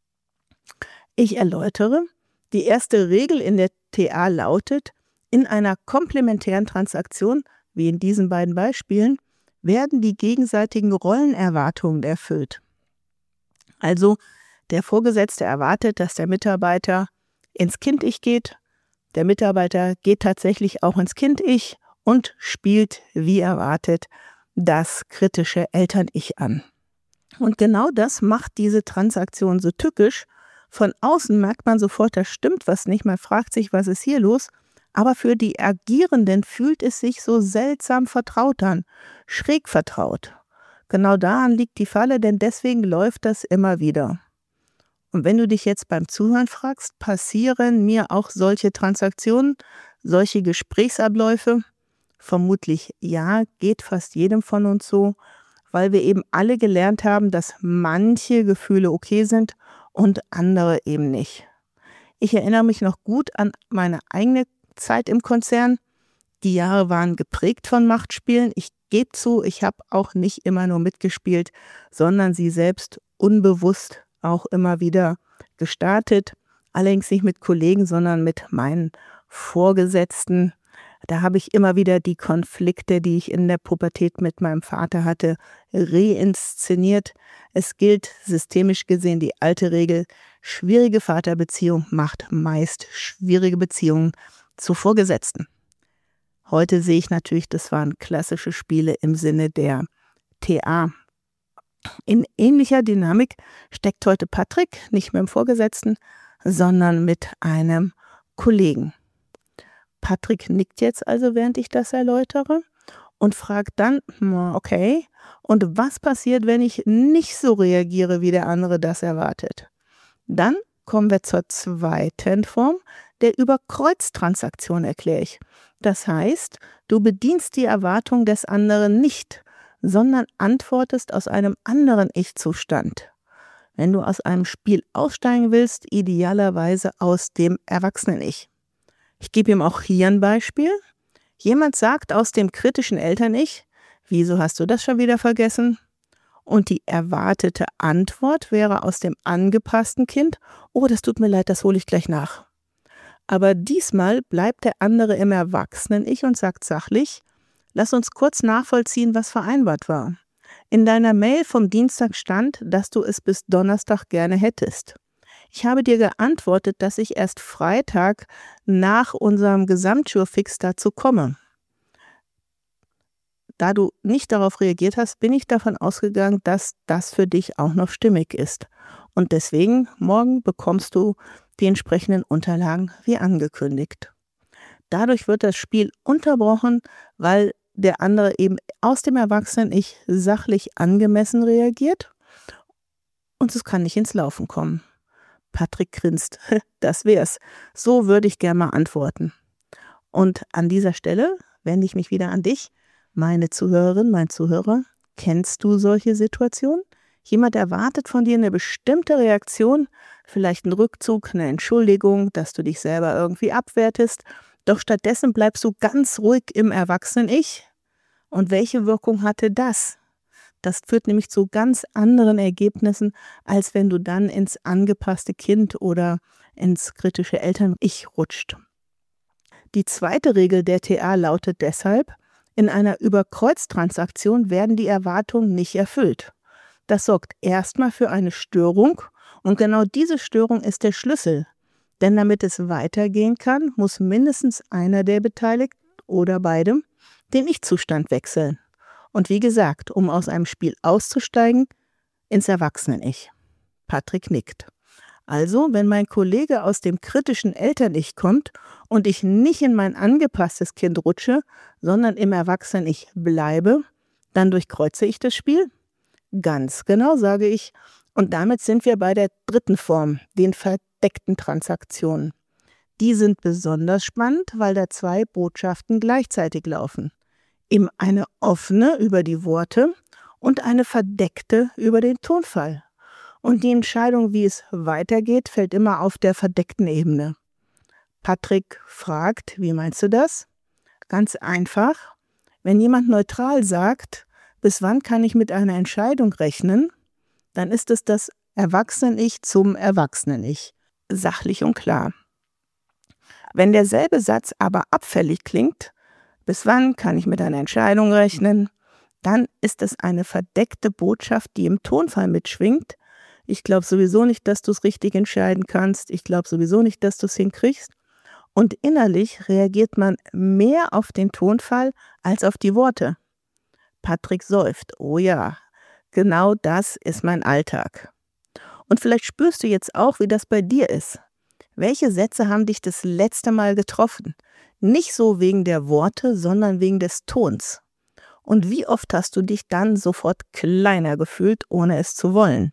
Ich erläutere, die erste Regel in der TA lautet, in einer komplementären Transaktion, wie in diesen beiden Beispielen, werden die gegenseitigen Rollenerwartungen erfüllt. Also der Vorgesetzte erwartet, dass der Mitarbeiter ins Kind-Ich geht, der Mitarbeiter geht tatsächlich auch ins Kind-Ich und spielt, wie erwartet, das kritische Eltern-Ich an. Und genau das macht diese Transaktion so tückisch. Von außen merkt man sofort, da stimmt was nicht, man fragt sich, was ist hier los? Aber für die Agierenden fühlt es sich so seltsam vertraut an, schräg vertraut. Genau daran liegt die Falle, denn deswegen läuft das immer wieder. Und wenn du dich jetzt beim Zuhören fragst, passieren mir auch solche Transaktionen, solche Gesprächsabläufe? Vermutlich ja, geht fast jedem von uns so, weil wir eben alle gelernt haben, dass manche Gefühle okay sind und andere eben nicht. Ich erinnere mich noch gut an meine eigene Zeit im Konzern. Die Jahre waren geprägt von Machtspielen. Ich gebe zu, ich habe auch nicht immer nur mitgespielt, sondern sie selbst unbewusst auch immer wieder gestartet. Allerdings nicht mit Kollegen, sondern mit meinen Vorgesetzten. Da habe ich immer wieder die Konflikte, die ich in der Pubertät mit meinem Vater hatte, reinszeniert. Es gilt systemisch gesehen die alte Regel, Schwierige Vaterbeziehung macht meist schwierige Beziehungen zu Vorgesetzten. Heute sehe ich natürlich, das waren klassische Spiele im Sinne der TA. In ähnlicher Dynamik steckt heute Patrick nicht mit dem Vorgesetzten, sondern mit einem Kollegen. Patrick nickt jetzt also, während ich das erläutere und fragt dann, okay, und was passiert, wenn ich nicht so reagiere, wie der andere das erwartet? Dann kommen wir zur zweiten Form der Überkreuztransaktion, erkläre ich. Das heißt, du bedienst die Erwartung des anderen nicht, sondern antwortest aus einem anderen Ich-Zustand. Wenn du aus einem Spiel aussteigen willst, idealerweise aus dem Erwachsenen-Ich. Ich gebe ihm auch hier ein Beispiel. Jemand sagt aus dem kritischen Eltern-Ich, wieso hast du das schon wieder vergessen? Und die erwartete Antwort wäre aus dem angepassten Kind, oh, das tut mir leid, das hole ich gleich nach. Aber diesmal bleibt der andere im Erwachsenen-Ich und sagt sachlich, lass uns kurz nachvollziehen, was vereinbart war. In deiner Mail vom Dienstag stand, dass du es bis Donnerstag gerne hättest. Ich habe dir geantwortet, dass ich erst Freitag nach unserem Gesamtschurfix dazu komme. Da du nicht darauf reagiert hast, bin ich davon ausgegangen, dass das für dich auch noch stimmig ist. Und deswegen, morgen bekommst du die entsprechenden Unterlagen wie angekündigt. Dadurch wird das Spiel unterbrochen, weil der andere eben aus dem Erwachsenen-Ich sachlich angemessen reagiert und es kann nicht ins Laufen kommen. Patrick grinst, das wär's. So würde ich gerne mal antworten. Und an dieser Stelle wende ich mich wieder an dich. Meine Zuhörerin, mein Zuhörer, kennst du solche Situationen? Jemand erwartet von dir eine bestimmte Reaktion, vielleicht einen Rückzug, eine Entschuldigung, dass du dich selber irgendwie abwertest, doch stattdessen bleibst du ganz ruhig im Erwachsenen-Ich. Und welche Wirkung hatte das? Das führt nämlich zu ganz anderen Ergebnissen, als wenn du dann ins angepasste Kind oder ins kritische Eltern-Ich rutscht. Die zweite Regel der TA lautet deshalb, in einer Überkreuztransaktion werden die Erwartungen nicht erfüllt. Das sorgt erstmal für eine Störung und genau diese Störung ist der Schlüssel. Denn damit es weitergehen kann, muss mindestens einer der Beteiligten oder beide den Ich-Zustand wechseln. Und wie gesagt, um aus einem Spiel auszusteigen, ins Erwachsenen-Ich. Patrick nickt. Also, wenn mein Kollege aus dem kritischen Eltern-Ich kommt und ich nicht in mein angepasstes Kind rutsche, sondern im Erwachsenen-Ich bleibe, dann durchkreuze ich das Spiel? Ganz genau, sage ich. Und damit sind wir bei der dritten Form, den verdeckten Transaktionen. Die sind besonders spannend, weil da zwei Botschaften gleichzeitig laufen. Eben eine offene über die Worte und eine verdeckte über den Tonfall. Und die Entscheidung, wie es weitergeht, fällt immer auf der verdeckten Ebene. Patrick fragt, wie meinst du das? Ganz einfach, wenn jemand neutral sagt, bis wann kann ich mit einer Entscheidung rechnen, dann ist es das Erwachsenen-Ich zum Erwachsenen-Ich. Sachlich und klar. Wenn derselbe Satz aber abfällig klingt, bis wann kann ich mit einer Entscheidung rechnen, dann ist es eine verdeckte Botschaft, die im Tonfall mitschwingt. Ich glaube sowieso nicht, dass du es richtig entscheiden kannst. Ich glaube sowieso nicht, dass du es hinkriegst. Und innerlich reagiert man mehr auf den Tonfall als auf die Worte. Patrick seufzt. Oh ja, genau das ist mein Alltag. Und vielleicht spürst du jetzt auch, wie das bei dir ist. Welche Sätze haben dich das letzte Mal getroffen? Nicht so wegen der Worte, sondern wegen des Tons. Und wie oft hast du dich dann sofort kleiner gefühlt, ohne es zu wollen?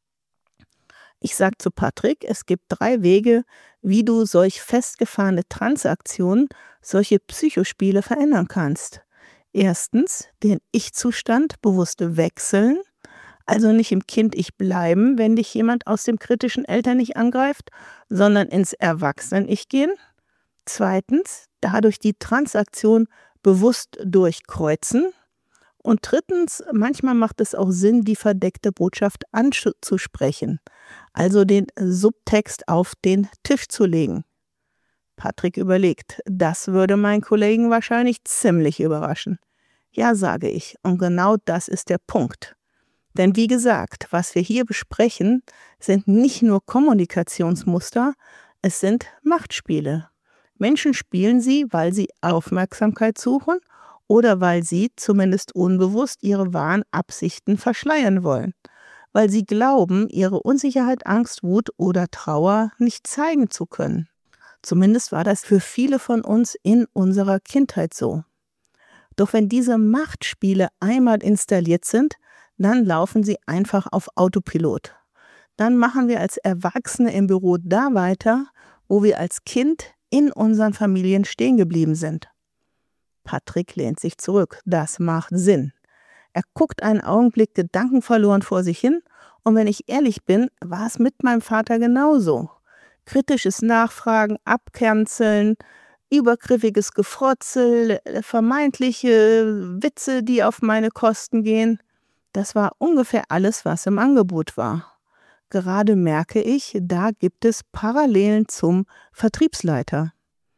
Ich sage zu Patrick, es gibt 3 Wege, wie du solch festgefahrene Transaktionen, solche Psychospiele verändern kannst. Erstens, den Ich-Zustand bewusst wechseln, also nicht im Kind-Ich bleiben, wenn dich jemand aus dem kritischen Eltern-Ich angreift, sondern ins Erwachsenen-Ich gehen. Zweitens, dadurch die Transaktion bewusst durchkreuzen. Und drittens, manchmal macht es auch Sinn, die verdeckte Botschaft anzusprechen, also den Subtext auf den Tisch zu legen. Patrick überlegt, das würde meinen Kollegen wahrscheinlich ziemlich überraschen. Ja, sage ich, und genau das ist der Punkt. Denn wie gesagt, was wir hier besprechen, sind nicht nur Kommunikationsmuster, es sind Machtspiele. Menschen spielen sie, weil sie Aufmerksamkeit suchen oder weil sie, zumindest unbewusst, ihre wahren Absichten verschleiern wollen. Weil sie glauben, ihre Unsicherheit, Angst, Wut oder Trauer nicht zeigen zu können. Zumindest war das für viele von uns in unserer Kindheit so. Doch wenn diese Machtspiele einmal installiert sind, dann laufen sie einfach auf Autopilot. Dann machen wir als Erwachsene im Büro da weiter, wo wir als Kind in unseren Familien stehen geblieben sind. Patrick lehnt sich zurück. Das macht Sinn. Er guckt einen Augenblick gedankenverloren vor sich hin und wenn ich ehrlich bin, war es mit meinem Vater genauso. Kritisches Nachfragen, Abkanzeln, übergriffiges Gefrotzel, vermeintliche Witze, die auf meine Kosten gehen. Das war ungefähr alles, was im Angebot war. Gerade merke ich, da gibt es Parallelen zum Vertriebsleiter.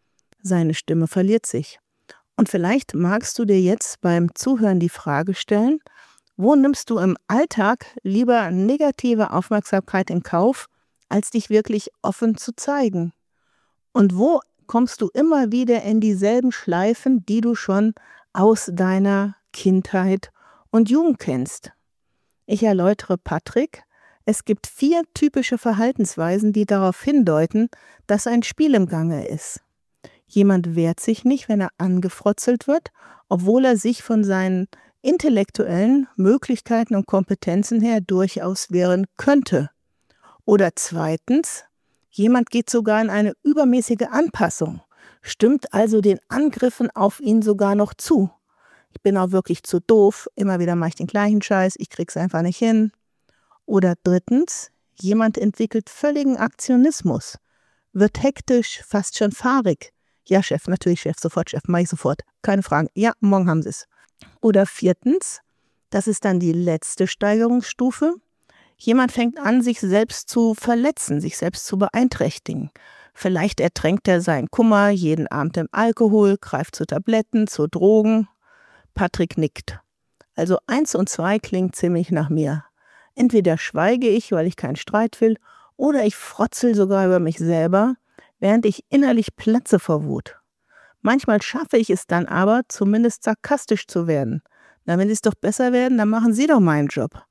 Seine Stimme verliert sich. Und vielleicht magst du dir jetzt beim Zuhören die Frage stellen, wo nimmst du im Alltag lieber negative Aufmerksamkeit in Kauf, als dich wirklich offen zu zeigen? Und wo kommst du immer wieder in dieselben Schleifen, die du schon aus deiner Kindheit und Jugend kennst? Ich erläutere Patrick. Es gibt 4 typische Verhaltensweisen, die darauf hindeuten, dass ein Spiel im Gange ist. Jemand wehrt sich nicht, wenn er angefrotzelt wird, obwohl er sich von seinen intellektuellen Möglichkeiten und Kompetenzen her durchaus wehren könnte. Oder zweitens, jemand geht sogar in eine übermäßige Anpassung, stimmt also den Angriffen auf ihn sogar noch zu. Ich bin auch wirklich zu doof, immer wieder mache ich den gleichen Scheiß, ich krieg's einfach nicht hin. Oder drittens, jemand entwickelt völligen Aktionismus, wird hektisch, fast schon fahrig. Ja, Chef, natürlich, Chef, sofort, Chef, mach ich sofort. Keine Fragen. Ja, morgen haben Sie es. Oder viertens, das ist dann die letzte Steigerungsstufe. Jemand fängt an, sich selbst zu verletzen, sich selbst zu beeinträchtigen. Vielleicht ertränkt er seinen Kummer jeden Abend im Alkohol, greift zu Tabletten, zu Drogen. Patrick nickt. Also 1 und 2 klingt ziemlich nach mir. Entweder schweige ich, weil ich keinen Streit will, oder ich frotzel sogar über mich selber, während ich innerlich platze vor Wut. Manchmal schaffe ich es dann aber, zumindest sarkastisch zu werden. Na, wenn Sie es doch besser werden, dann machen Sie doch meinen Job.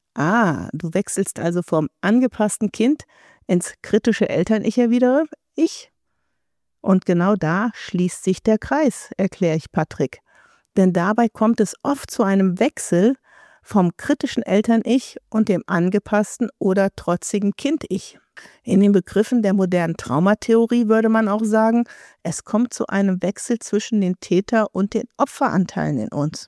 Ah, du wechselst also vom angepassten Kind ins kritische Eltern-Ich erwidere ich? Und genau da schließt sich der Kreis, erkläre ich Patrick. Denn dabei kommt es oft zu einem Wechsel vom kritischen Eltern-Ich und dem angepassten oder trotzigen Kind-Ich. In den Begriffen der modernen Traumatheorie würde man auch sagen, es kommt zu einem Wechsel zwischen den Täter- und den Opferanteilen in uns.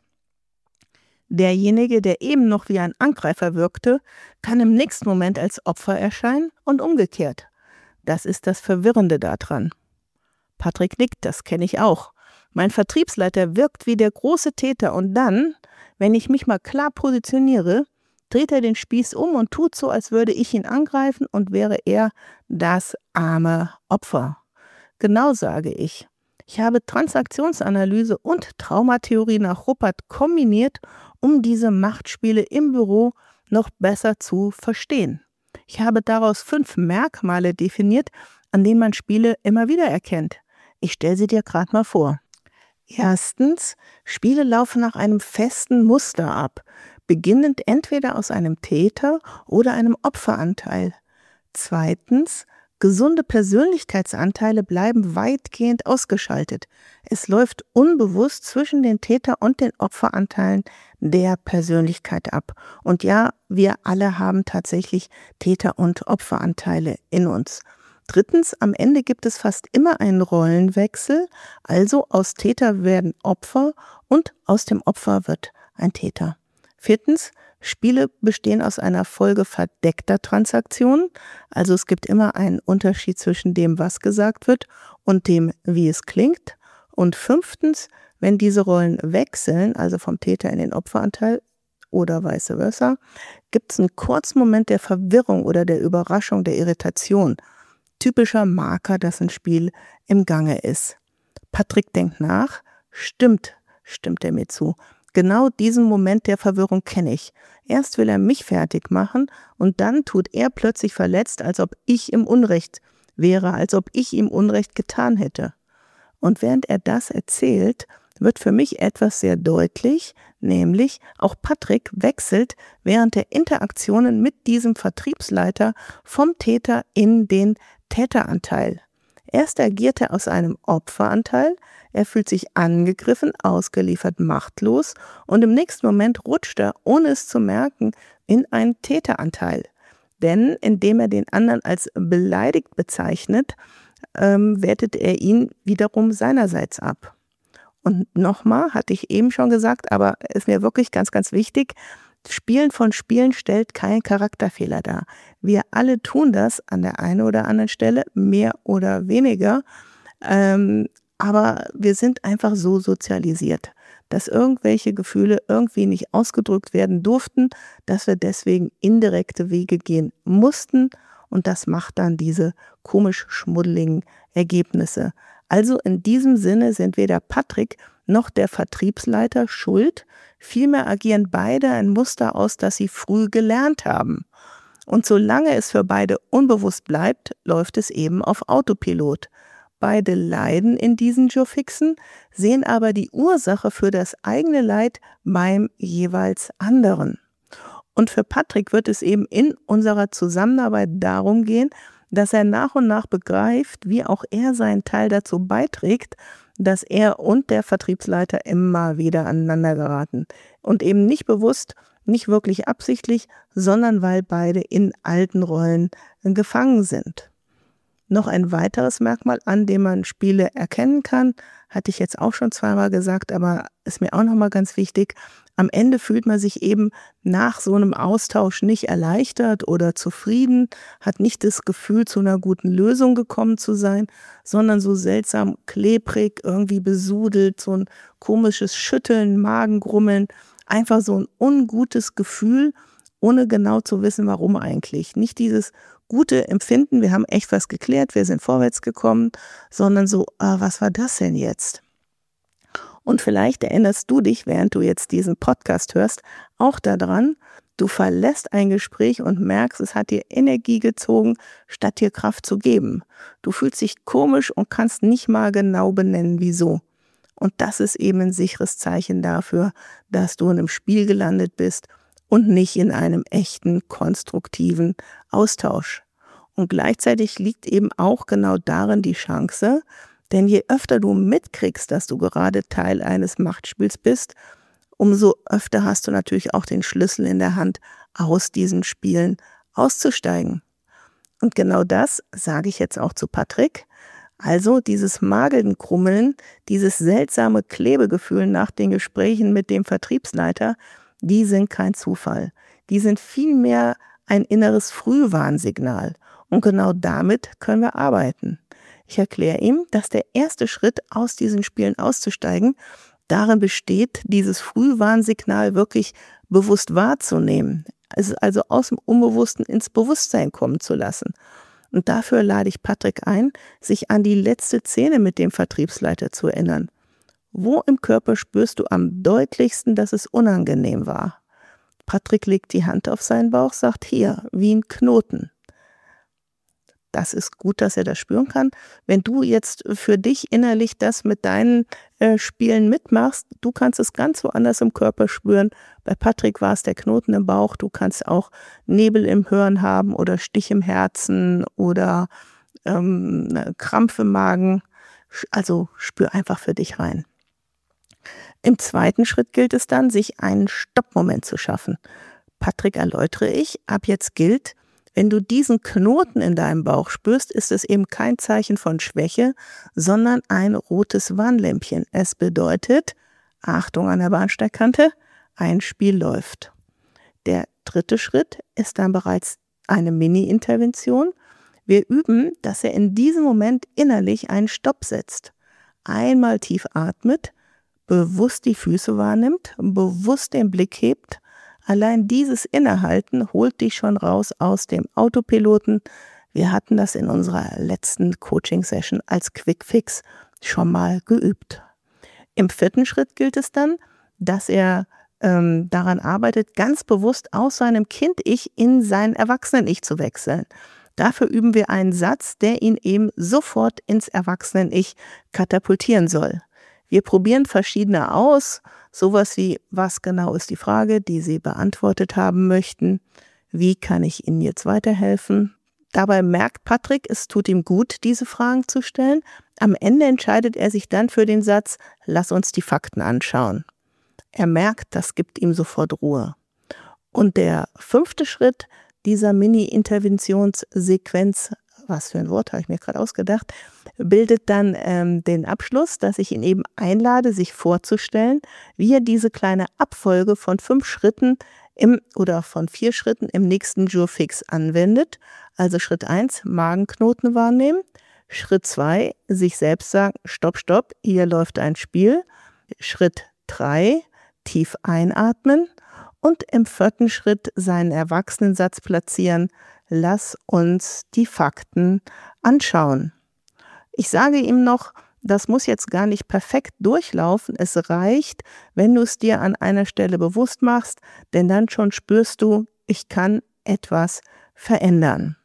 Derjenige, der eben noch wie ein Angreifer wirkte, kann im nächsten Moment als Opfer erscheinen und umgekehrt. Das ist das Verwirrende daran. Patrick nickt, das kenne ich auch. Mein Vertriebsleiter wirkt wie der große Täter und dann, wenn ich mich mal klar positioniere, dreht er den Spieß um und tut so, als würde ich ihn angreifen und wäre er das arme Opfer. Genau sage ich. Ich habe Transaktionsanalyse und Traumatheorie nach Ruppert kombiniert, um diese Machtspiele im Büro noch besser zu verstehen. Ich habe daraus 5 Merkmale definiert, an denen man Spiele immer wieder erkennt. Ich stelle sie dir gerade mal vor. Erstens, Spiele laufen nach einem festen Muster ab, beginnend entweder aus einem Täter- oder einem Opferanteil. Zweitens, gesunde Persönlichkeitsanteile bleiben weitgehend ausgeschaltet. Es läuft unbewusst zwischen den Täter- und den Opferanteilen der Persönlichkeit ab. Und ja, wir alle haben tatsächlich Täter- und Opferanteile in uns. Drittens, am Ende gibt es fast immer einen Rollenwechsel, also aus Täter werden Opfer und aus dem Opfer wird ein Täter. Viertens, Spiele bestehen aus einer Folge verdeckter Transaktionen, also es gibt immer einen Unterschied zwischen dem, was gesagt wird und dem, wie es klingt. Und fünftens, wenn diese Rollen wechseln, also vom Täter in den Opferanteil oder vice versa, gibt es einen kurzen Moment der Verwirrung oder der Überraschung, der Irritation. Typischer Marker, dass ein Spiel im Gange ist. Patrick denkt nach. Stimmt er mir zu. Genau diesen Moment der Verwirrung kenne ich. Erst will er mich fertig machen und dann tut er plötzlich verletzt, als ob ich im Unrecht wäre, als ob ich ihm Unrecht getan hätte. Und während er das erzählt, wird für mich etwas sehr deutlich, nämlich auch Patrick wechselt während der Interaktionen mit diesem Vertriebsleiter vom Täter in den Täteranteil. Erst agiert er aus einem Opferanteil, er fühlt sich angegriffen, ausgeliefert, machtlos und im nächsten Moment rutscht er, ohne es zu merken, in einen Täteranteil. Denn indem er den anderen als beleidigt bezeichnet, wertet er ihn wiederum seinerseits ab. Und nochmal, hatte ich eben schon gesagt, aber ist mir wirklich ganz, ganz wichtig, Spielen von Spielen stellt keinen Charakterfehler dar. Wir alle tun das an der einen oder anderen Stelle, mehr oder weniger, aber wir sind einfach so sozialisiert, dass irgendwelche Gefühle irgendwie nicht ausgedrückt werden durften, dass wir deswegen indirekte Wege gehen mussten und das macht dann diese komisch schmuddeligen Ergebnisse. Also in diesem Sinne sind weder Patrick noch der Vertriebsleiter schuld, vielmehr agieren beide ein Muster aus, das sie früh gelernt haben. Und solange es für beide unbewusst bleibt, läuft es eben auf Autopilot. Beide leiden in diesen Joe-Fixen, sehen aber die Ursache für das eigene Leid beim jeweils anderen. Und für Patrick wird es eben in unserer Zusammenarbeit darum gehen, dass er nach und nach begreift, wie auch er seinen Teil dazu beiträgt, dass er und der Vertriebsleiter immer wieder aneinander geraten. Und eben nicht bewusst, nicht wirklich absichtlich, sondern weil beide in alten Rollen gefangen sind. Noch ein weiteres Merkmal, an dem man Spiele erkennen kann, hatte ich jetzt auch schon zweimal gesagt, aber ist mir auch nochmal ganz wichtig. Am Ende fühlt man sich eben nach so einem Austausch nicht erleichtert oder zufrieden, hat nicht das Gefühl, zu einer guten Lösung gekommen zu sein, sondern so seltsam klebrig, irgendwie besudelt, so ein komisches Schütteln, Magengrummeln, einfach so ein ungutes Gefühl, ohne genau zu wissen, warum eigentlich. Nicht dieses gute Empfinden, wir haben echt was geklärt, wir sind vorwärts gekommen, sondern so, was war das denn jetzt? Und vielleicht erinnerst du dich, während du jetzt diesen Podcast hörst, auch daran, du verlässt ein Gespräch und merkst, es hat dir Energie gezogen, statt dir Kraft zu geben. Du fühlst dich komisch und kannst nicht mal genau benennen, wieso. Und das ist eben ein sicheres Zeichen dafür, dass du in einem Spiel gelandet bist und nicht in einem echten, konstruktiven Austausch. Und gleichzeitig liegt eben auch genau darin die Chance, denn je öfter du mitkriegst, dass du gerade Teil eines Machtspiels bist, umso öfter hast du natürlich auch den Schlüssel in der Hand, aus diesen Spielen auszusteigen. Und genau das sage ich jetzt auch zu Patrick. Also dieses Magenkrummeln, dieses seltsame Klebegefühl nach den Gesprächen mit dem Vertriebsleiter, die sind kein Zufall. Die sind vielmehr ein inneres Frühwarnsignal. Und genau damit können wir arbeiten. Ich erkläre ihm, dass der erste Schritt, aus diesen Spielen auszusteigen, darin besteht, dieses Frühwarnsignal wirklich bewusst wahrzunehmen. Also aus dem Unbewussten ins Bewusstsein kommen zu lassen. Und dafür lade ich Patrick ein, sich an die letzte Szene mit dem Vertriebsleiter zu erinnern. Wo im Körper spürst du am deutlichsten, dass es unangenehm war? Patrick legt die Hand auf seinen Bauch, sagt hier, wie ein Knoten. Das ist gut, dass er das spüren kann. Wenn du jetzt für dich innerlich das mit deinen Spielen mitmachst, du kannst es ganz woanders im Körper spüren. Bei Patrick war es der Knoten im Bauch. Du kannst auch Nebel im Hirn haben oder Stich im Herzen oder Krampf im Magen. Also spür einfach für dich rein. Im zweiten Schritt gilt es dann, sich einen Stoppmoment zu schaffen. Patrick erläutere ich, ab jetzt gilt, wenn du diesen Knoten in deinem Bauch spürst, ist es eben kein Zeichen von Schwäche, sondern ein rotes Warnlämpchen. Es bedeutet, Achtung an der Bahnsteigkante, ein Spiel läuft. Der dritte Schritt ist dann bereits eine Mini-Intervention. Wir üben, dass er in diesem Moment innerlich einen Stopp setzt. Einmal tief atmet, bewusst die Füße wahrnimmt, bewusst den Blick hebt. Allein dieses Innehalten holt dich schon raus aus dem Autopiloten. Wir hatten das in unserer letzten Coaching-Session als Quick Fix schon mal geübt. Im vierten Schritt gilt es dann, dass er daran arbeitet, ganz bewusst aus seinem Kind-Ich in sein Erwachsenen-Ich zu wechseln. Dafür üben wir einen Satz, der ihn eben sofort ins Erwachsenen-Ich katapultieren soll. Wir probieren verschiedene aus, sowas wie, was genau ist die Frage, die Sie beantwortet haben möchten? Wie kann ich Ihnen jetzt weiterhelfen? Dabei merkt Patrick, es tut ihm gut, diese Fragen zu stellen. Am Ende entscheidet er sich dann für den Satz, lass uns die Fakten anschauen. Er merkt, das gibt ihm sofort Ruhe. Und der 5. Schritt dieser Mini-Interventionssequenz, was für ein Wort habe ich mir gerade ausgedacht, bildet dann den Abschluss, dass ich ihn eben einlade, sich vorzustellen, wie er diese kleine Abfolge von 5 Schritten oder von 4 Schritten im nächsten Jurfix anwendet. Also Schritt 1, Magenknoten wahrnehmen. Schritt 2, sich selbst sagen, stopp, stopp, hier läuft ein Spiel. Schritt 3, tief einatmen. Und im 4. Schritt seinen Erwachsenensatz platzieren, lass uns die Fakten anschauen. Ich sage ihm noch, das muss jetzt gar nicht perfekt durchlaufen, es reicht, wenn du es dir an einer Stelle bewusst machst, denn dann schon spürst du, ich kann etwas verändern.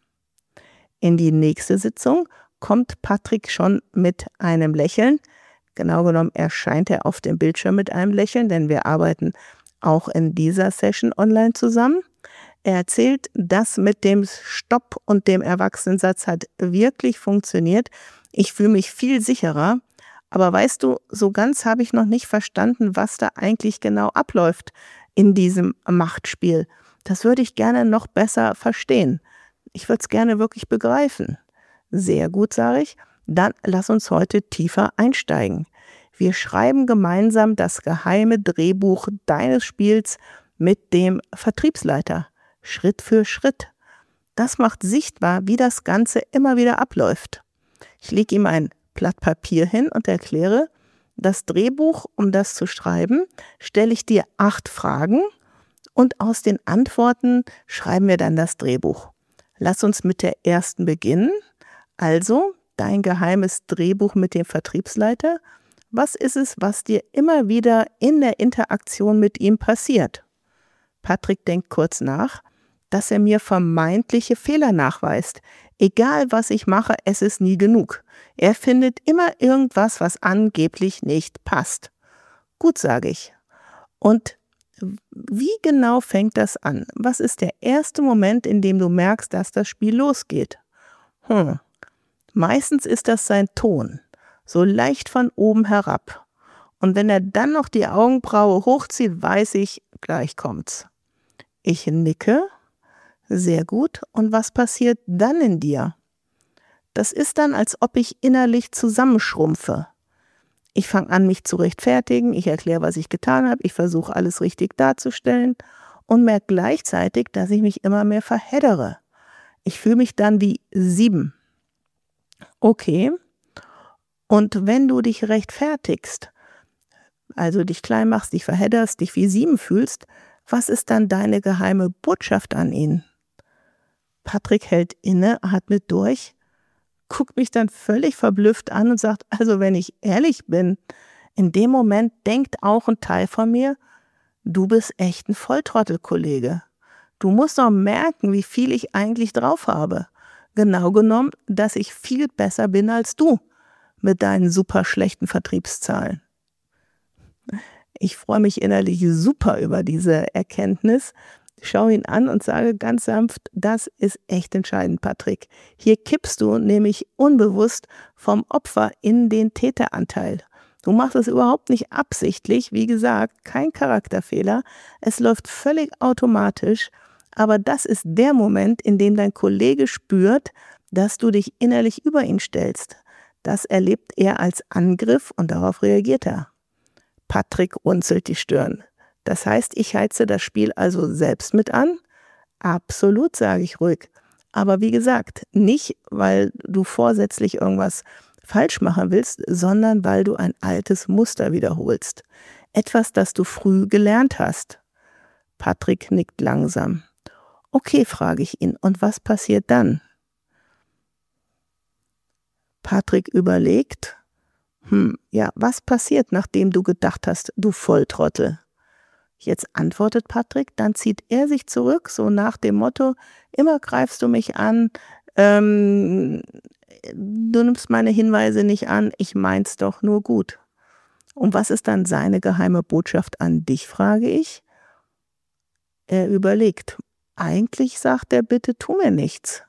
In die nächste Sitzung kommt Patrick schon mit einem Lächeln. Genau genommen erscheint er auf dem Bildschirm mit einem Lächeln, denn wir arbeiten auch in dieser Session online zusammen. Er erzählt, das mit dem Stopp und dem Erwachsenensatz hat wirklich funktioniert. Ich fühle mich viel sicherer, aber weißt du, so ganz habe ich noch nicht verstanden, was da eigentlich genau abläuft in diesem Machtspiel. Das würde ich gerne noch besser verstehen. Ich würde es gerne wirklich begreifen. Sehr gut, sage ich. Dann lass uns heute tiefer einsteigen. Wir schreiben gemeinsam das geheime Drehbuch deines Spiels mit dem Vertriebsleiter, Schritt für Schritt. Das macht sichtbar, wie das Ganze immer wieder abläuft. Ich lege ihm ein Blatt Papier hin und erkläre, das Drehbuch, um das zu schreiben, stelle ich dir 8 Fragen und aus den Antworten schreiben wir dann das Drehbuch. Lass uns mit der ersten beginnen. Also, dein geheimes Drehbuch mit dem Vertriebsleiter. Was ist es, was dir immer wieder in der Interaktion mit ihm passiert? Patrick denkt kurz nach, dass er mir vermeintliche Fehler nachweist. Egal, was ich mache, es ist nie genug. Er findet immer irgendwas, was angeblich nicht passt. Gut, sage ich. Und wie genau fängt das an? Was ist der erste Moment, in dem du merkst, dass das Spiel losgeht? Meistens ist das sein Ton. So leicht von oben herab. Und wenn er dann noch die Augenbraue hochzieht, weiß ich, gleich kommt's. Ich nicke. Sehr gut. Und was passiert dann in dir? Das ist dann, als ob ich innerlich zusammenschrumpfe. Ich fange an, mich zu rechtfertigen. Ich erkläre, was ich getan habe. Ich versuche, alles richtig darzustellen und merke gleichzeitig, dass ich mich immer mehr verheddere. Ich fühle mich dann wie 7. Okay. Und wenn du dich rechtfertigst, also dich klein machst, dich verhedderst, dich wie 7 fühlst, was ist dann deine geheime Botschaft an ihn? Patrick hält inne, atmet durch, guckt mich dann völlig verblüfft an und sagt, also wenn ich ehrlich bin, in dem Moment denkt auch ein Teil von mir, du bist echt ein Volltrottel, Kollege. Du musst doch merken, wie viel ich eigentlich drauf habe. Genau genommen, dass ich viel besser bin als du mit deinen super schlechten Vertriebszahlen. Ich freue mich innerlich super über diese Erkenntnis, schaue ihn an und sage ganz sanft, das ist echt entscheidend, Patrick. Hier kippst du nämlich unbewusst vom Opfer in den Täteranteil. Du machst es überhaupt nicht absichtlich, wie gesagt, kein Charakterfehler. Es läuft völlig automatisch, aber das ist der Moment, in dem dein Kollege spürt, dass du dich innerlich über ihn stellst. Das erlebt er als Angriff und darauf reagiert er. Patrick runzelt die Stirn. Das heißt, ich heize das Spiel also selbst mit an? Absolut, sage ich ruhig. Aber wie gesagt, nicht, weil du vorsätzlich irgendwas falsch machen willst, sondern weil du ein altes Muster wiederholst. Etwas, das du früh gelernt hast. Patrick nickt langsam. Okay, frage ich ihn, und was passiert dann? Patrick überlegt Ja, was passiert, nachdem du gedacht hast, du Volltrottel? Jetzt antwortet Patrick, dann zieht er sich zurück, so nach dem Motto, immer greifst du mich an, du nimmst meine Hinweise nicht an, ich mein's doch nur gut. Und was ist dann seine geheime Botschaft an dich, frage ich. Er überlegt, eigentlich sagt er, bitte tu mir nichts.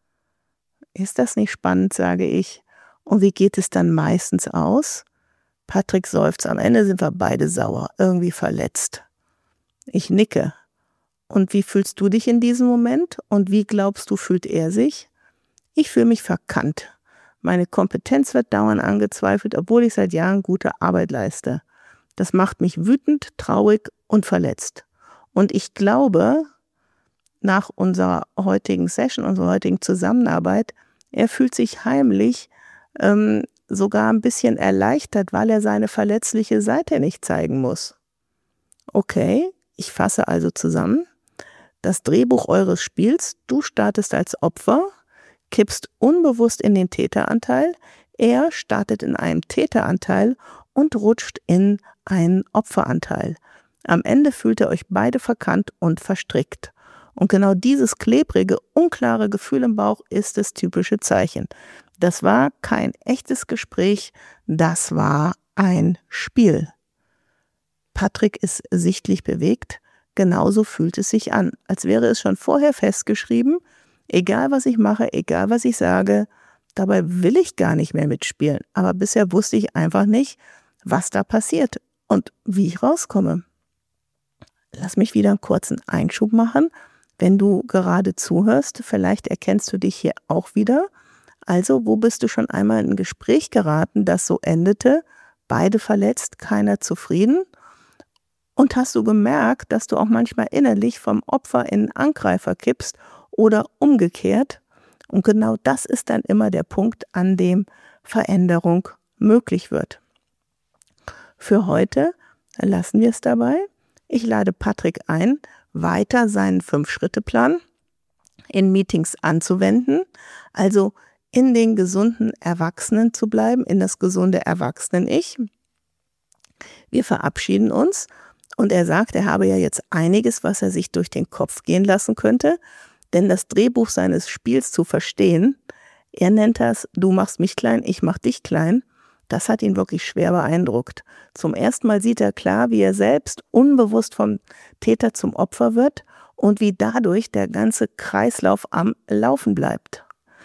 Ist das nicht spannend, sage ich. Und wie geht es dann meistens aus? Patrick seufzt, am Ende sind wir beide sauer, irgendwie verletzt. Ich nicke. Und wie fühlst du dich in diesem Moment? Und wie glaubst du, fühlt er sich? Ich fühle mich verkannt. Meine Kompetenz wird dauernd angezweifelt, obwohl ich seit Jahren gute Arbeit leiste. Das macht mich wütend, traurig und verletzt. Und ich glaube, nach unserer heutigen Session, unserer heutigen Zusammenarbeit, er fühlt sich heimlich sogar ein bisschen erleichtert, weil er seine verletzliche Seite nicht zeigen muss. Okay, ich fasse also zusammen. Das Drehbuch eures Spiels, du startest als Opfer, kippst unbewusst in den Täteranteil, er startet in einem Täteranteil und rutscht in einen Opferanteil. Am Ende fühlt ihr euch beide verkannt und verstrickt. Und genau dieses klebrige, unklare Gefühl im Bauch ist das typische Zeichen. Das war kein echtes Gespräch, das war ein Spiel. Patrick ist sichtlich bewegt, genauso fühlt es sich an, als wäre es schon vorher festgeschrieben, egal was ich mache, egal was ich sage, dabei will ich gar nicht mehr mitspielen. Aber bisher wusste ich einfach nicht, was da passiert und wie ich rauskomme. Lass mich wieder einen kurzen Einschub machen. Wenn du gerade zuhörst, vielleicht erkennst du dich hier auch wieder. Also, wo bist du schon einmal in ein Gespräch geraten, das so endete, beide verletzt, keiner zufrieden? Und hast du gemerkt, dass du auch manchmal innerlich vom Opfer in Angreifer kippst oder umgekehrt? Und genau das ist dann immer der Punkt, an dem Veränderung möglich wird. Für heute lassen wir es dabei. Ich lade Patrick ein, weiter seinen 5-Schritte-Plan in Meetings anzuwenden, also in den gesunden Erwachsenen zu bleiben, in das gesunde Erwachsenen-Ich. Wir verabschieden uns und er sagt, er habe ja jetzt einiges, was er sich durch den Kopf gehen lassen könnte, denn das Drehbuch seines Spiels zu verstehen, er nennt das, du machst mich klein, ich mach dich klein, das hat ihn wirklich schwer beeindruckt. Zum ersten Mal sieht er klar, wie er selbst unbewusst vom Täter zum Opfer wird und wie dadurch der ganze Kreislauf am Laufen bleibt.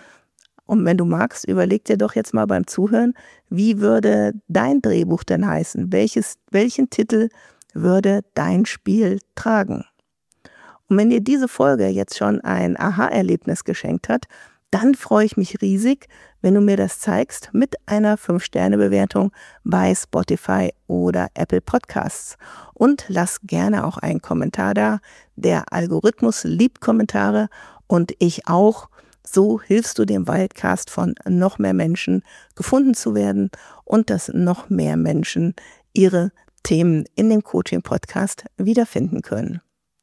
Und wenn du magst, überleg dir doch jetzt mal beim Zuhören, wie würde dein Drehbuch denn heißen? Welchen Titel würde dein Spiel tragen? Und wenn dir diese Folge jetzt schon ein Aha-Erlebnis geschenkt hat, dann freue ich mich riesig, wenn du mir das zeigst mit einer 5-Sterne-Bewertung bei Spotify oder Apple Podcasts. Und lass gerne auch einen Kommentar da. Der Algorithmus liebt Kommentare und ich auch. So hilfst du dem Wildcast von noch mehr Menschen gefunden zu werden und dass noch mehr Menschen ihre Themen in dem Coaching-Podcast wiederfinden können.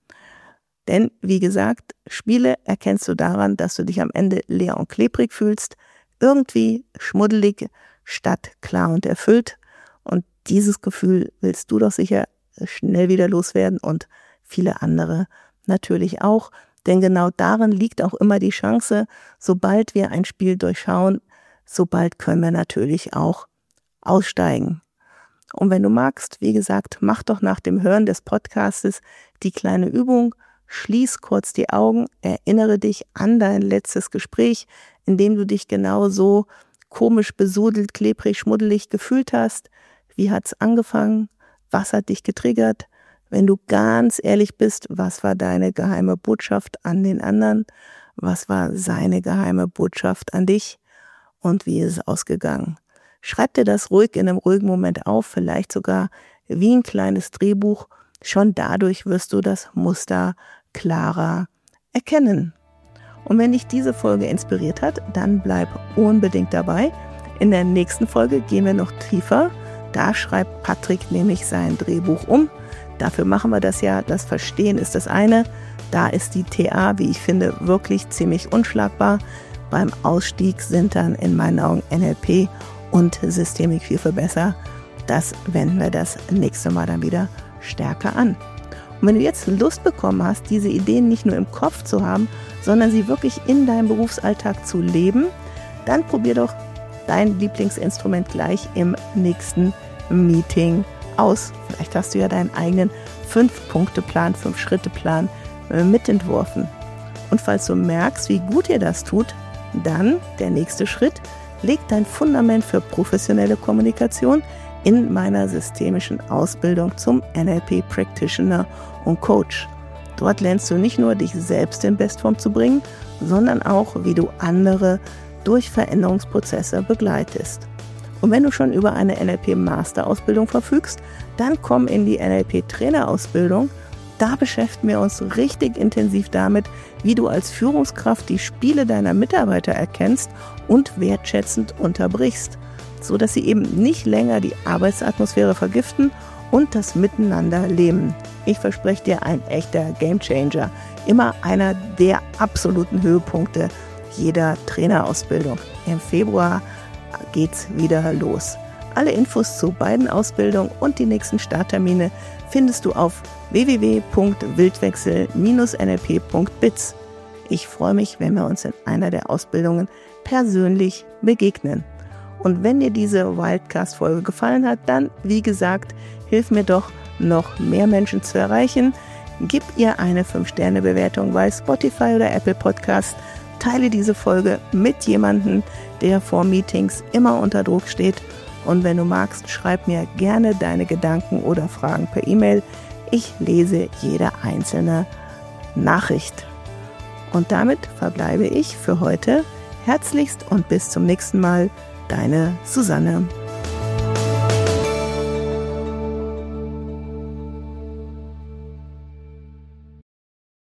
Denn, wie gesagt, Spiele erkennst du daran, dass du dich am Ende leer und klebrig fühlst, irgendwie schmuddelig statt klar und erfüllt. Und dieses Gefühl willst du doch sicher schnell wieder loswerden und viele andere natürlich auch. Denn genau darin liegt auch immer die Chance, sobald wir ein Spiel durchschauen, sobald können wir natürlich auch aussteigen. Und wenn du magst, wie gesagt, mach doch nach dem Hören des Podcastes die kleine Übung, schließ kurz die Augen, erinnere dich an dein letztes Gespräch, in dem du dich genau so komisch, besudelt, klebrig, schmuddelig gefühlt hast. Wie hat's angefangen? Was hat dich getriggert? Wenn du ganz ehrlich bist, was war deine geheime Botschaft an den anderen? Was war seine geheime Botschaft an dich? Und wie ist es ausgegangen? Schreib dir das ruhig in einem ruhigen Moment auf, vielleicht sogar wie ein kleines Drehbuch. Schon dadurch wirst du das Muster klarer erkennen. Und wenn dich diese Folge inspiriert hat, dann bleib unbedingt dabei. In der nächsten Folge gehen wir noch tiefer. Da schreibt Patrick nämlich sein Drehbuch um. Dafür machen wir das ja. Das Verstehen ist das eine. Da ist die TA, wie ich finde, wirklich ziemlich unschlagbar. Beim Ausstieg sind dann in meinen Augen NLP und Systemik viel besser. Das wenden wir das nächste Mal dann wieder stärker an. Und wenn du jetzt Lust bekommen hast, diese Ideen nicht nur im Kopf zu haben, sondern sie wirklich in deinem Berufsalltag zu leben, dann probier doch dein Lieblingsinstrument gleich im nächsten Meeting aus. Vielleicht hast du ja deinen eigenen 5-Punkte-Plan, 5-Schritte-Plan mitentworfen. Und falls du merkst, wie gut dir das tut, dann der nächste Schritt, leg dein Fundament für professionelle Kommunikation in meiner systemischen Ausbildung zum NLP Practitioner und Coach. Dort lernst du nicht nur, dich selbst in Bestform zu bringen, sondern auch, wie du andere durch Veränderungsprozesse begleitest. Und wenn du schon über eine NLP-Masterausbildung verfügst, dann komm in die NLP-Trainerausbildung. Da beschäftigen wir uns richtig intensiv damit, wie du als Führungskraft die Spiele deiner Mitarbeiter erkennst und wertschätzend unterbrichst, sodass sie eben nicht länger die Arbeitsatmosphäre vergiften und das Miteinander leben. Ich verspreche dir, ein echter Gamechanger. Immer einer der absoluten Höhepunkte jeder Trainerausbildung. Im Februar geht's wieder los. Alle Infos zu beiden Ausbildungen und die nächsten Starttermine findest du auf www.wildwechsel-nlp.biz. Ich freue mich, wenn wir uns in einer der Ausbildungen persönlich begegnen. Und wenn dir diese Wildcast-Folge gefallen hat, dann, wie gesagt, hilf mir doch, noch mehr Menschen zu erreichen. Gib ihr eine 5-Sterne-Bewertung bei Spotify oder Apple Podcast. Teile diese Folge mit jemandem, der vor Meetings immer unter Druck steht. Und wenn du magst, schreib mir gerne deine Gedanken oder Fragen per E-Mail. Ich lese jede einzelne Nachricht. Und damit verbleibe ich für heute. Herzlichst und bis zum nächsten Mal. Deine Susanne.